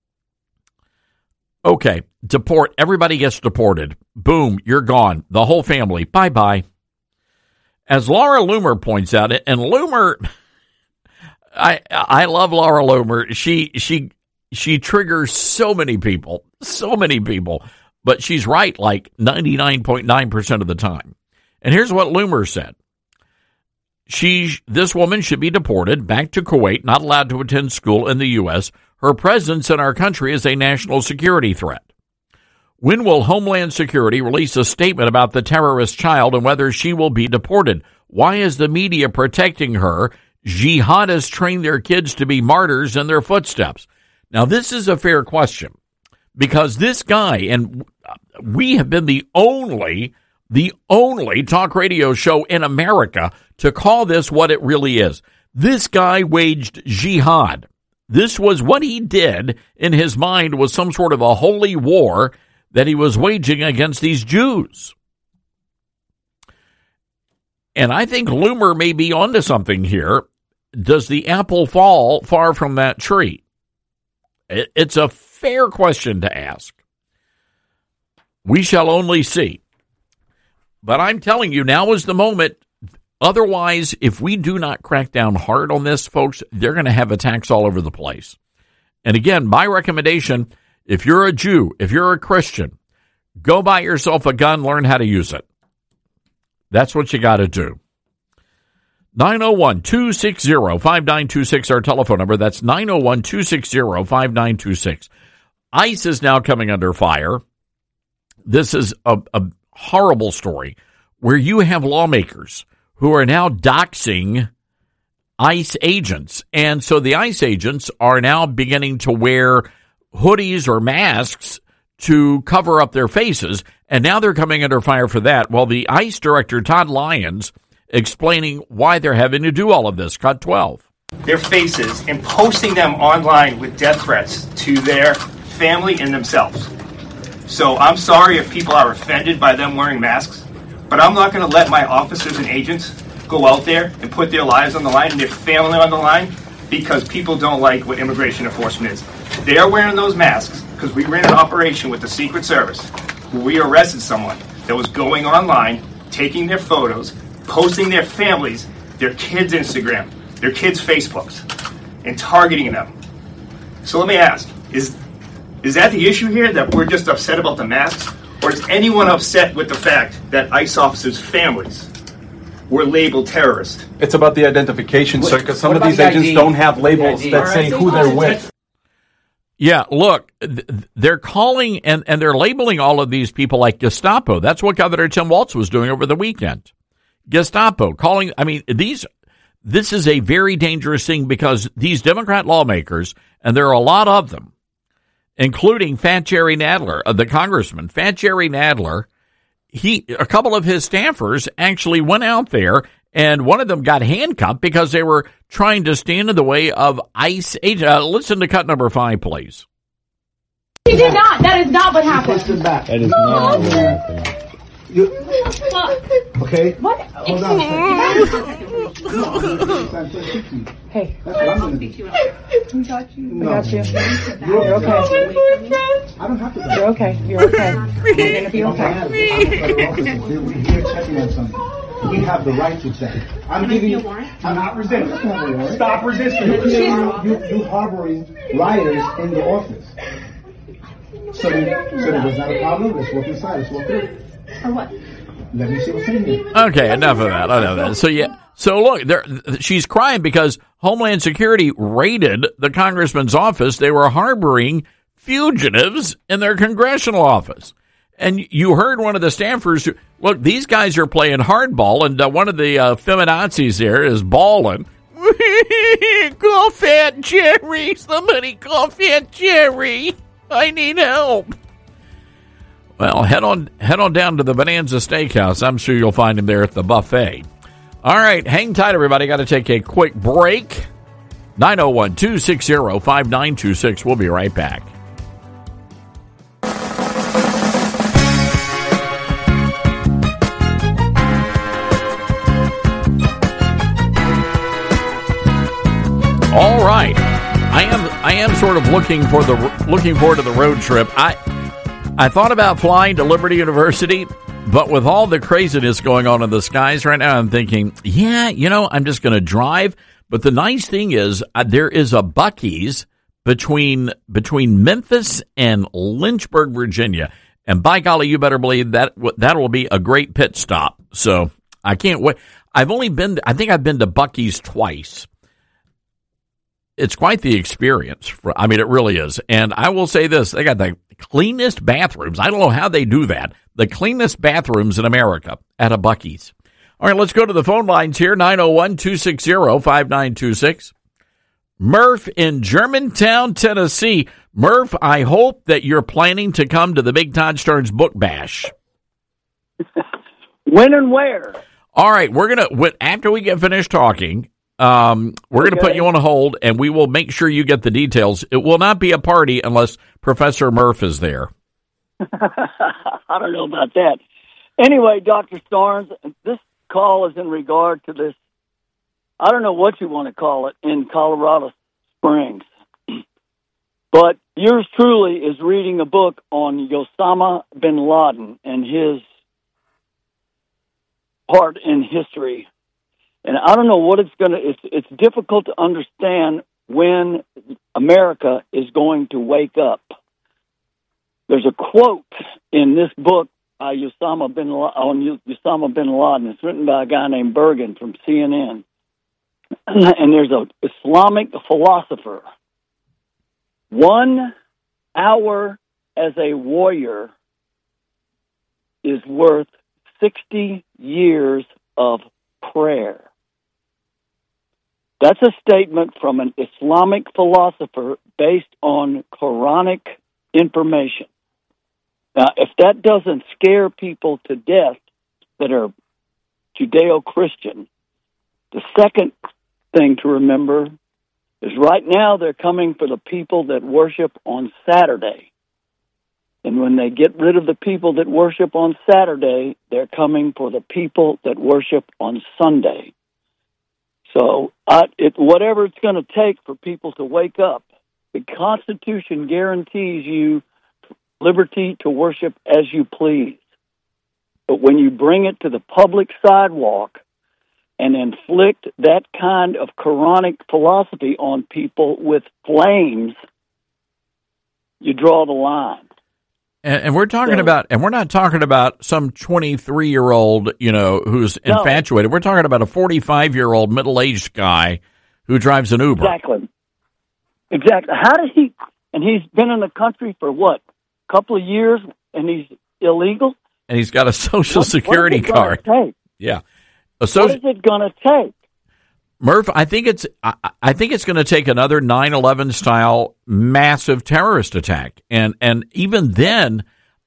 Okay, deport. Everybody gets deported. Boom, you're gone. The whole family. Bye-bye. As Laura Loomer points out, and Loomer, I I love Laura Loomer. She she she triggers so many people, so many people. But she's right like ninety-nine point nine percent of the time. And here's what Loomer said. She, this woman should be deported back to Kuwait, not allowed to attend school in the U S. Her presence in our country is a national security threat. When will Homeland Security release a statement about the terrorist child and whether she will be deported? Why is the media protecting her? Jihadists train their kids to be martyrs in their footsteps. Now, this is a fair question. Because this guy, and we have been the only, the only talk radio show in America to call this what it really is. This guy waged jihad. This was what he did in his mind was some sort of a holy war that he was waging against these Jews. And I think Loomer may be onto something here. Does the apple fall far from that tree? It's a fair question to ask. We shall only see. But I'm telling you, now is the moment. Otherwise, if we do not crack down hard on this, folks, they're going to have attacks all over the place. And again, my recommendation, if you're a Jew, if you're a Christian, go buy yourself a gun, learn how to use it. That's what you got to do. nine oh one, two six zero, five nine two six, our telephone number. That's nine oh one, two six zero, five nine two six. ICE is now coming under fire. This is a, a horrible story where you have lawmakers who are now doxing ICE agents. And so the ICE agents are now beginning to wear hoodies or masks to cover up their faces. And now they're coming under fire for that. Well, the ICE director, Todd Lyons, explaining why they're having to do all of this. Cut twelve. Their faces and posting them online with death threats to their family and themselves. So I'm sorry if people are offended by them wearing masks, but I'm not going to let my officers and agents go out there and put their lives on the line and their family on the line because people don't like what immigration enforcement is. They're wearing those masks because we ran an operation with the Secret Service where we arrested someone that was going online, taking their photos, posting their families, their kids' Instagram, their kids' Facebooks, and targeting them. So let me ask, is is that the issue here, that we're just upset about the masks? Or is anyone upset with the fact that ICE officers' families were labeled terrorists? It's about the identification, sir, because some of these agents don't have labels that say who they're with. Yeah, look, they're calling and, and they're labeling all of these people like Gestapo. That's what Governor Tim Walz was doing over the weekend. Gestapo, calling, I mean, these, this is a very dangerous thing because these Democrat lawmakers, and there are a lot of them, including Fat Jerry Nadler, uh, the congressman. Fat Jerry Nadler he a couple of his staffers actually went out there, and one of them got handcuffed because they were trying to stand in the way of ICE agents. Uh, listen to cut number five, please. He did not. That is not what happened. That is not what happened. You, okay? What? Hold on. Hey. That's what I'm going to do. We got you. No. We got you. You're, You're okay. I don't have to. You're okay. You're okay. You're going to be okay. I'm a federal officer. We're here checking on something. We have the right to check. I'm giving you. I'm not resisting. Stop resisting. You, you, you harboring rioters in the office. So, then, so then there's not a problem. Let's walk inside. Let's walk through. For what? Let me see what's in here. Okay, enough of that. I know that. So yeah. So look, there she's crying because Homeland Security raided the congressman's office. They were harboring fugitives in their congressional office. And you heard one of the staffers, who, look, these guys are playing hardball, and uh, one of the uh, feminazis there is bawling. Call Fat Jerry. Somebody call Fat Jerry. I need help. Well, head on head on down to the Bonanza Steakhouse. I'm sure you'll find him there at the buffet. All right, hang tight, everybody. Got to take a quick break. nine oh one, two six zero, five nine two six. We'll be right back. All right. I am I am sort of looking for the looking forward to the road trip. I I thought about flying to Liberty University, but with all the craziness going on in the skies right now, I'm thinking, yeah, you know, I'm just going to drive. But the nice thing is, uh, there is a Buc-ee's between between Memphis and Lynchburg, Virginia, and by golly, you better believe that that will be a great pit stop. So I can't wait. I've only been, I think I've been to Buc-ee's twice. It's quite the experience. I mean, it really is. And I will say this, they got the cleanest bathrooms. I don't know how they do that. The cleanest bathrooms in America at a Buc-ee's. All right, let's go to the phone lines here, nine oh one, two six zero, five nine two six. Murph in Germantown, Tennessee. Murph, I hope that you're planning to come to the Big Todd Stearns Book Bash. When and where? All right, we're going to, after we get finished talking, Um, we're okay. going to put you on hold, and we will make sure you get the details. It will not be a party unless Professor Murph is there. I don't know about that. Anyway, Doctor Stearns, this call is in regard to this, I don't know what you want to call it, in Colorado Springs. But yours truly is reading a book on Osama bin Laden and his part in history. And I don't know what it's going to, it's, it's difficult to understand when America is going to wake up. There's a quote in this book by Osama bin, on Osama bin Laden. It's written by a guy named Bergen from C N N. And there's an Islamic philosopher. One hour as a warrior is worth sixty years of prayer. That's a statement from an Islamic philosopher based on Quranic information. Now, if that doesn't scare people to death that are Judeo-Christian, the second thing to remember is right now they're coming for the people that worship on Saturday. And when they get rid of the people that worship on Saturday, they're coming for the people that worship on Sunday. So uh, it, whatever it's going to take for people to wake up, the Constitution guarantees you liberty to worship as you please. But when you bring it to the public sidewalk and inflict that kind of Quranic philosophy on people with flames, you draw the line. And, and we're talking so, about, and we're not talking about some twenty-three-year-old, you know, who's no. infatuated. We're talking about a forty-five-year-old middle-aged guy who drives an Uber. Exactly. Exactly. How did he, and he's been in the country for what, a couple of years, and he's illegal? And he's got a Social what, Security what card. Take? Yeah. A so- what is it going to take? Murph, I think it's I, I think it's going to take another nine eleven style massive terrorist attack, and and even then,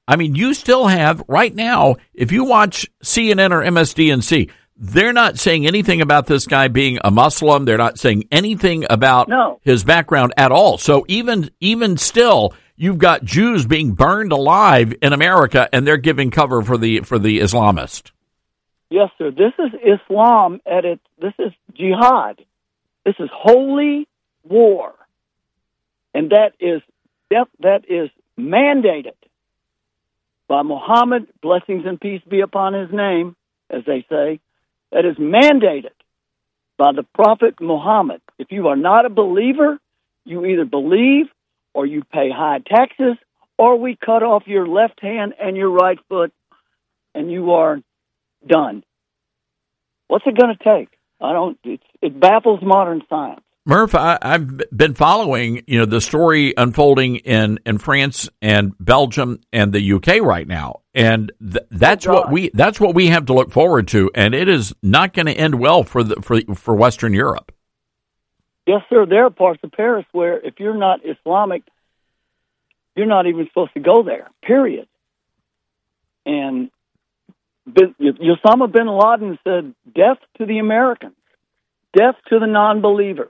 I mean, you still have right now, if you watch C N N or M S D N C, they're not saying anything about this guy being a Muslim. They're not saying anything about no. his background at all. So even even still, you've got Jews being burned alive in America, and they're giving cover for the for the Islamist. Yes, sir. This is Islam at its. This is jihad. This is holy war, and that is that is mandated by Muhammad. Blessings and peace be upon his name, as they say. That is mandated by the Prophet Muhammad. If you are not a believer, you either believe or you pay high taxes, or we cut off your left hand and your right foot, and you are done. What's it going to take? I don't. It's, it baffles modern science. Murph, I, I've been following, you know, the story unfolding in, in France and Belgium and the U K right now, and th- that's oh, what we that's what we have to look forward to, and it is not going to end well for the for for Western Europe. Yes, sir. There are parts of Paris where if you're not Islamic, you're not even supposed to go there. Period. And bin, Osama bin Laden said, "Death to the Americans, death to the non-believers."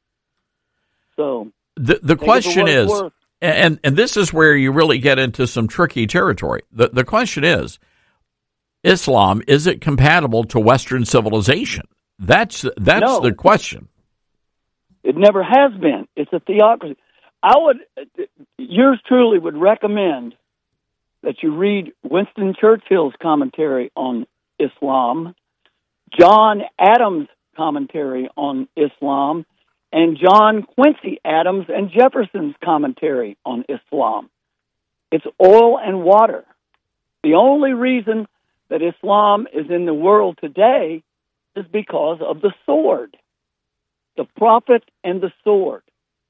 So the the question is, worth. and and this is where you really get into some tricky territory. The the question is, Islam, is it compatible to Western civilization? That's that's no, the question. It never has been. It's a theocracy. I would, yours truly would recommend that you read Winston Churchill's commentary on Islam, John Adams' commentary on Islam, and John Quincy Adams and Jefferson's commentary on Islam. It's oil and water. The only reason that Islam is in the world today is because of the sword, the prophet and the sword.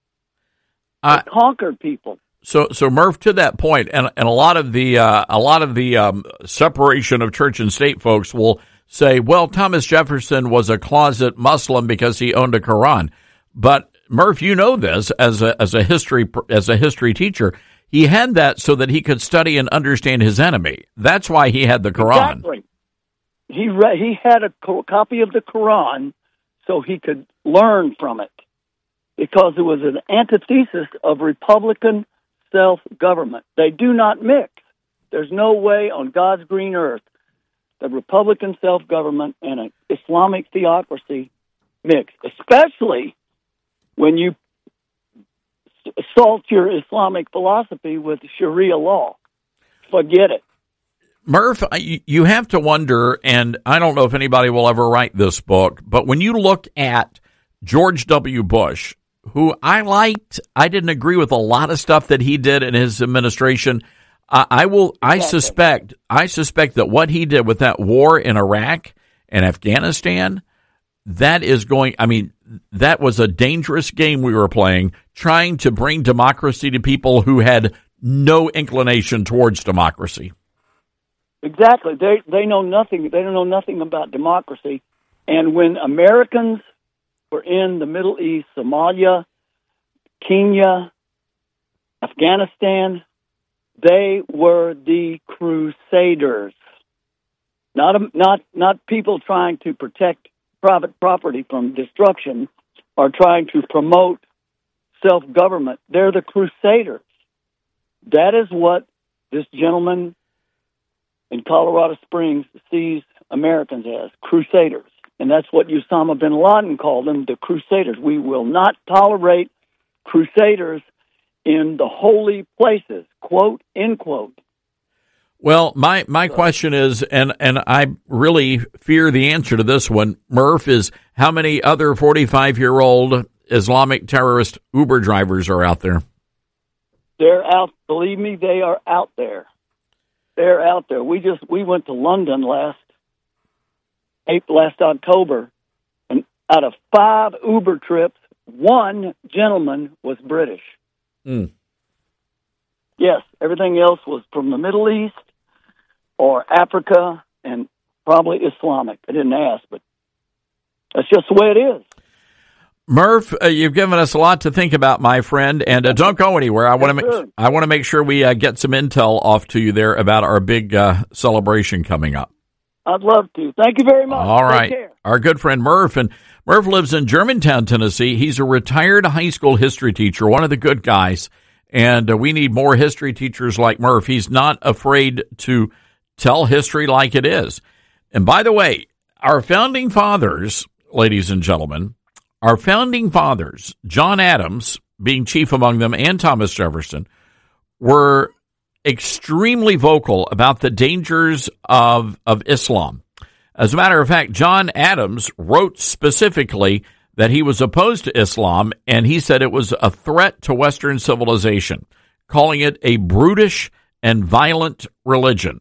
Uh, they conquered people. So, so Murph, to that point, and and a lot of the uh, a lot of the um, separation of church and state folks will say, well, Thomas Jefferson was a closet Muslim because he owned a Quran. But Murph, you know this as a as a history as a history teacher, he had that so that he could study and understand his enemy. That's why he had the Quran. Exactly. He re- he had a co- copy of the Quran so he could learn from it, because it was an antithesis of Republican self-government. They do not mix. There's no way on God's green earth that Republican self-government and an Islamic theocracy mix, especially when you assault your Islamic philosophy with Sharia law. Forget it. Murph, you have to wonder, and I don't know if anybody will ever write this book, but when you look at George W. Bush, who I liked, I didn't agree with a lot of stuff that he did in his administration. Uh, I will, I exactly. suspect, I suspect that what he did with that war in Iraq and Afghanistan, that is going, I mean, that was a dangerous game we were playing, trying to bring democracy to people who had no inclination towards democracy. Exactly. They they know nothing. They don't know nothing about democracy. And when Americans were in the Middle East, Somalia, Kenya, Afghanistan, they were the crusaders. Not not not people trying to protect private property from destruction or trying to promote self-government. They're the crusaders. That is what this gentleman in Colorado Springs sees Americans as, crusaders. And that's what Osama bin Laden called them, the crusaders. We will not tolerate crusaders in the holy places, quote, end quote. Well, my, my question is, and, and I really fear the answer to this one, Murph, is how many other forty-five-year-old Islamic terrorist Uber drivers are out there? They're out. Believe me, they are out there. They're out there. We just we went to London last April, last October, and out of five Uber trips, one gentleman was British. Mm. Yes, everything else was from the Middle East or Africa and probably Islamic. I didn't ask, but that's just the way it is. Murph, uh, you've given us a lot to think about, my friend, and uh, don't go anywhere. I want to make I want to make sure we uh, get some intel off to you there about our big uh, celebration coming up. I'd love to. Thank you very much. All right. Take care. Our good friend Murph, and Murph lives in Germantown, Tennessee. He's a retired high school history teacher, one of the good guys, and uh, we need more history teachers like Murph. He's not afraid to tell history like it is. And by the way, our founding fathers, ladies and gentlemen, our founding fathers, John Adams being chief among them, and Thomas Jefferson, were extremely vocal about the dangers of, of Islam. As a matter of fact, John Adams wrote specifically that he was opposed to Islam, and he said it was a threat to Western civilization, calling it a brutish and violent religion.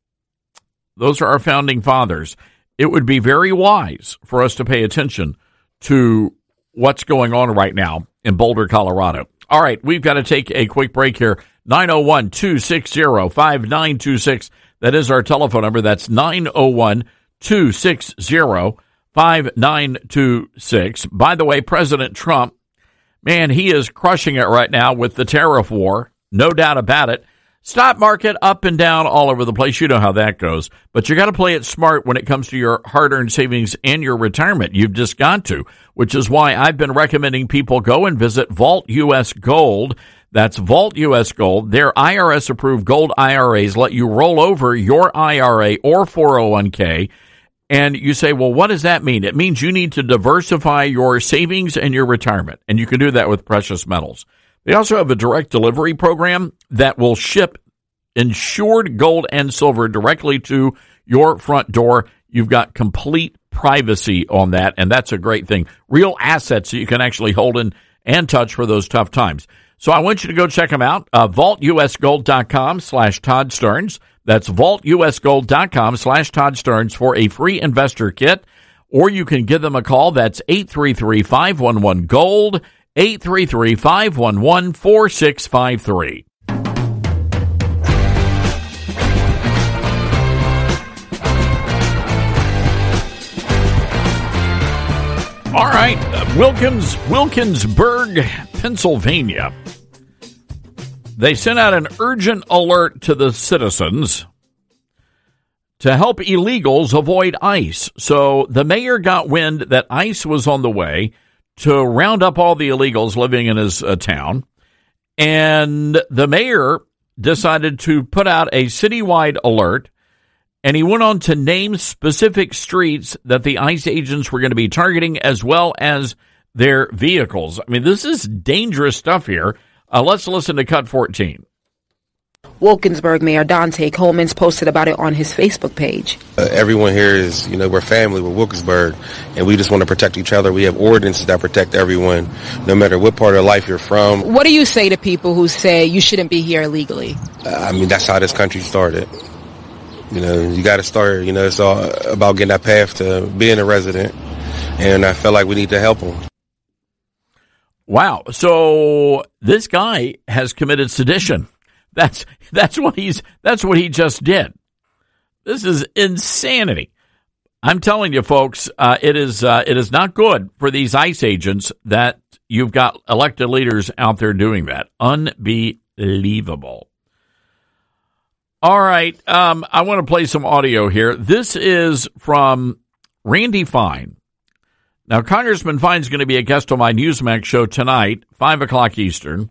Those are our founding fathers. It would be very wise for us to pay attention to what's going on right now in Boulder, Colorado. All right, we've got to take a quick break here. nine oh one, two six zero, five nine two six. That is our telephone number. That's nine oh one, two six zero, five nine two six. By the way, President Trump, man, he is crushing it right now with the tariff war. No doubt about it. Stock market up and down all over the place. You know how that goes. But you got to play it smart when it comes to your hard-earned savings and your retirement. You've just got to, which is why I've been recommending people go and visit Vault U S Gold. That's Vault U S Gold. Their I R S-approved gold I R As let you roll over your I R A or four oh one k. And you say, well, what does that mean? It means you need to diversify your savings and your retirement. And you can do that with precious metals. They also have a direct delivery program that will ship insured gold and silver directly to your front door. You've got complete privacy on that, and that's a great thing. Real assets that you can actually hold in and touch for those tough times. So I want you to go check them out. Uh, vaultusgold.com slash Todd Stearns. That's vaultusgold.com slash Todd Stearns for a free investor kit. Or you can give them a call. That's eight three three, five one one, GOLD, eight three three, five one one, four six five three. All right, uh, Wilkins, Wilkinsburg, Pennsylvania. They sent out an urgent alert to the citizens to help illegals avoid ICE. So the mayor got wind that ICE was on the way to round up all the illegals living in his uh, town. And the mayor decided to put out a citywide alert. And he went on to name specific streets that the ICE agents were going to be targeting, as well as their vehicles. I mean, this is dangerous stuff here. Uh, let's listen to Cut fourteen. Wilkinsburg Mayor Dante Coleman's posted about it on his Facebook page. Uh, everyone here is, you know, we're family, we're Wilkinsburg, and we just want to protect each other. We have ordinances that protect everyone, no matter what part of life you're from. What do you say to people who say you shouldn't be here illegally? Uh, I mean, that's how this country started. You know, you got to start, you know, it's all about getting that path to being a resident. And I feel like we need to help them. Wow. So this guy has committed sedition. That's that's what he's that's what he just did. This is insanity. I'm telling you, folks, uh, it is uh, it is not good for these ICE agents that you've got elected leaders out there doing that. Unbelievable. All right, um, I want to play some audio here. This is from Randy Fine. Now, Congressman Fine is going to be a guest on my Newsmax show tonight, five o'clock Eastern,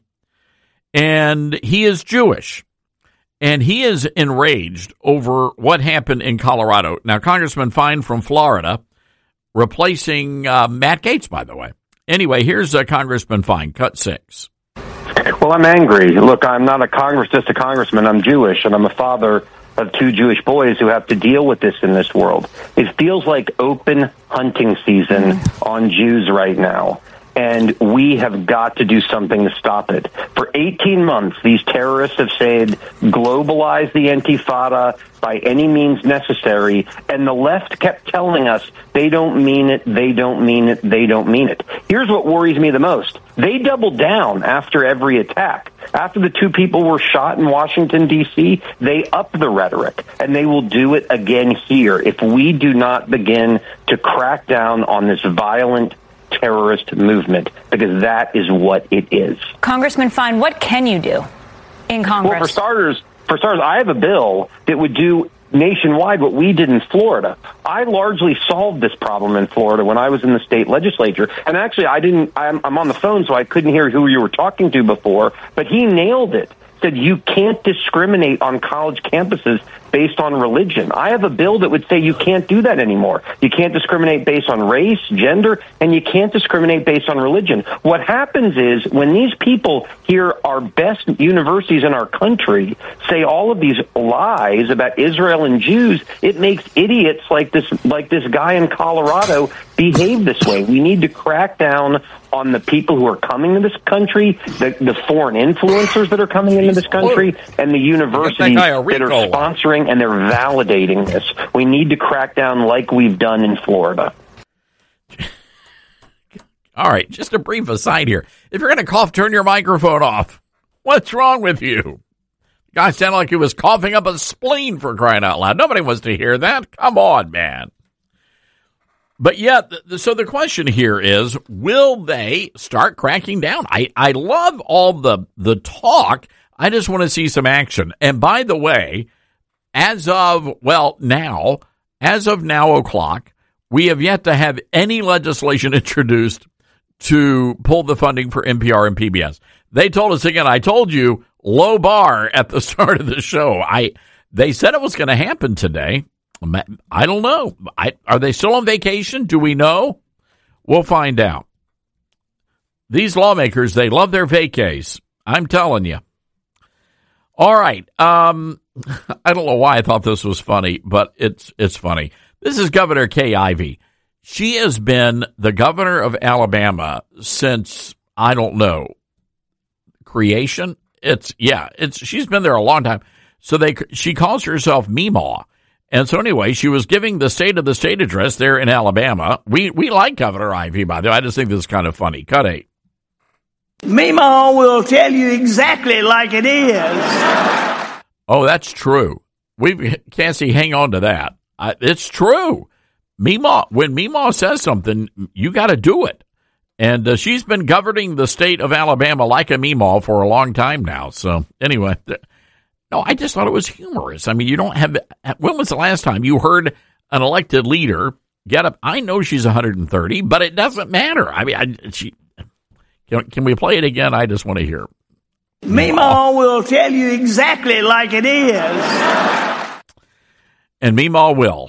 and he is Jewish, and he is enraged over what happened in Colorado. Now, Congressman Fine from Florida, replacing uh, Matt Gaetz, by the way. Anyway, here's uh, Congressman Fine, cut six. Well, I'm angry. Look, I'm not a Congress, just a congressman. I'm Jewish, and I'm a father of two Jewish boys who have to deal with this in this world. It feels like open hunting season on Jews right now, and we have got to do something to stop it. For eighteen months, these terrorists have said, globalize the Intifada by any means necessary, and the left kept telling us they don't mean it, they don't mean it, they don't mean it. Here's what worries me the most. They doubled down after every attack. After the two people were shot in Washington, D C, they upped the rhetoric, and they will do it again here if we do not begin to crack down on this violent terrorist movement, because that is what it is. Congressman Fine, what can you do in Congress? Well, for starters, for starters, I have a bill that would do nationwide what we did in Florida. I largely solved this problem in Florida when I was in the state legislature. And actually, I didn't, I'm, I'm on the phone, so I couldn't hear who you were talking to before, but he nailed it. Said you can't discriminate on college campuses based on religion. I have a bill that would say you can't do that anymore. You can't discriminate based on race, gender, and you can't discriminate based on religion. What happens is when these people hear our best universities in our country say all of these lies about Israel and Jews, it makes idiots like this, like this guy in Colorado behave this way. We need to crack down on the people who are coming to this country, the, the foreign influencers that are coming into this country, and the universities that, that are sponsoring and they're validating this. We need to crack down like we've done in Florida. All right, just a brief aside here. If you're going to cough, turn your microphone off. What's wrong with you? The guy sounded like he was coughing up a spleen, for crying out loud. Nobody wants to hear that. Come on, man. But yet, so the question here is, will they start cracking down? I, I love all the, the talk. I just want to see some action. And by the way, as of, well, now, as of now o'clock, we have yet to have any legislation introduced to pull the funding for N P R and P B S. They told us, again, I told you, low bar at the start of the show. I They said it was going to happen today. I don't know. I, are they still on vacation? Do we know? We'll find out. These lawmakers, they love their vacays. I'm telling you. All right. Um, I don't know why I thought this was funny, but it's it's funny. This is Governor Kay Ivey. She has been the governor of Alabama since, I don't know, creation. It's yeah. It's she's been there a long time. So they she calls herself Meemaw. And so anyway, she was giving the State of the State address there in Alabama. We we like Governor Ivey, by the way. I just think this is kind of funny. Cut eight. Meemaw will tell you exactly like it is. Oh, that's true. We Cassie, hang on to that. I, it's true. Meemaw, when Meemaw says something, you got to do it. And uh, she's been governing the state of Alabama like a Meemaw for a long time now. So anyway. Th- No, I just thought it was humorous. I mean, you don't have – when was the last time you heard an elected leader get up? I know she's one hundred thirty, but it doesn't matter. I mean, I, she can, can we play it again? I just want to hear. Meemaw will tell you exactly like it is. And Meemaw will.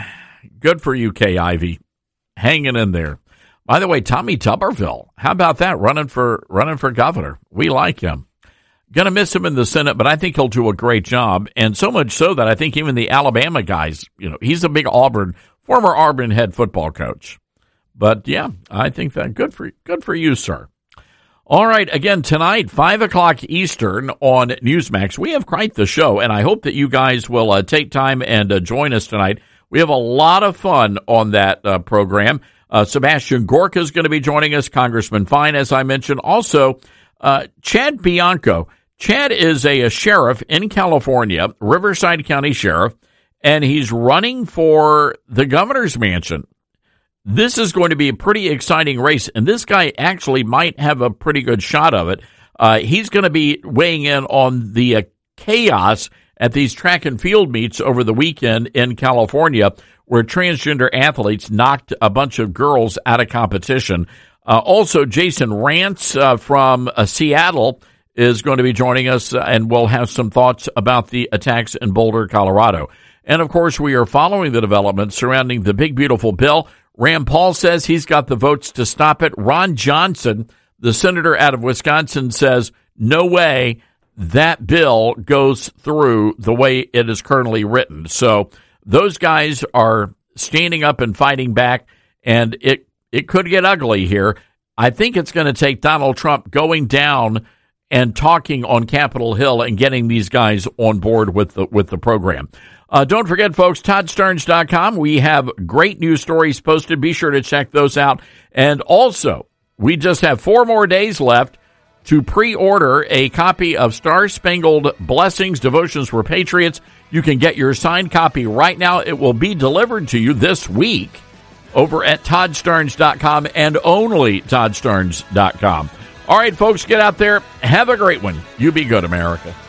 Good for you, Kay Ivey. Hanging in there. By the way, Tommy Tuberville, how about that, running for running for governor? We like him. Going to miss him in the Senate, but I think he'll do a great job. And so much so that I think even the Alabama guys, you know, he's a big Auburn, former Auburn head football coach. But, yeah, I think that good for good for you, sir. All right, again, tonight, five o'clock Eastern on Newsmax. We have quite the show, and I hope that you guys will uh, take time and uh, join us tonight. We have a lot of fun on that uh, program. Uh, Sebastian Gorka is going to be joining us, Congressman Fine, as I mentioned. Also, uh, Chad Bianco. Chad is a, a sheriff in California, Riverside County Sheriff, and he's running for the governor's mansion. This is going to be a pretty exciting race, and this guy actually might have a pretty good shot of it. Uh, he's going to be weighing in on the uh, chaos at these track and field meets over the weekend in California, where transgender athletes knocked a bunch of girls out of competition. Uh, also, Jason Rance uh, from uh, Seattle is going to be joining us, uh, and we'll have some thoughts about the attacks in Boulder, Colorado. And, of course, we are following the developments surrounding the big, beautiful bill. Rand Paul says he's got the votes to stop it. Ron Johnson, the senator out of Wisconsin, says, no way that bill goes through the way it is currently written. So those guys are standing up and fighting back, and it, it could get ugly here. I think it's going to take Donald Trump going down and talking on Capitol Hill and getting these guys on board with the with the program. Uh, don't forget, folks, Todd Stearns dot com. We have great news stories posted. Be sure to check those out. And also, we just have four more days left to pre-order a copy of Star Spangled Blessings, Devotions for Patriots. You can get your signed copy right now. It will be delivered to you this week. over at Todd Starnes dot com and only Todd Starnes dot com. All right, folks, get out there. Have a great one. You be good, America.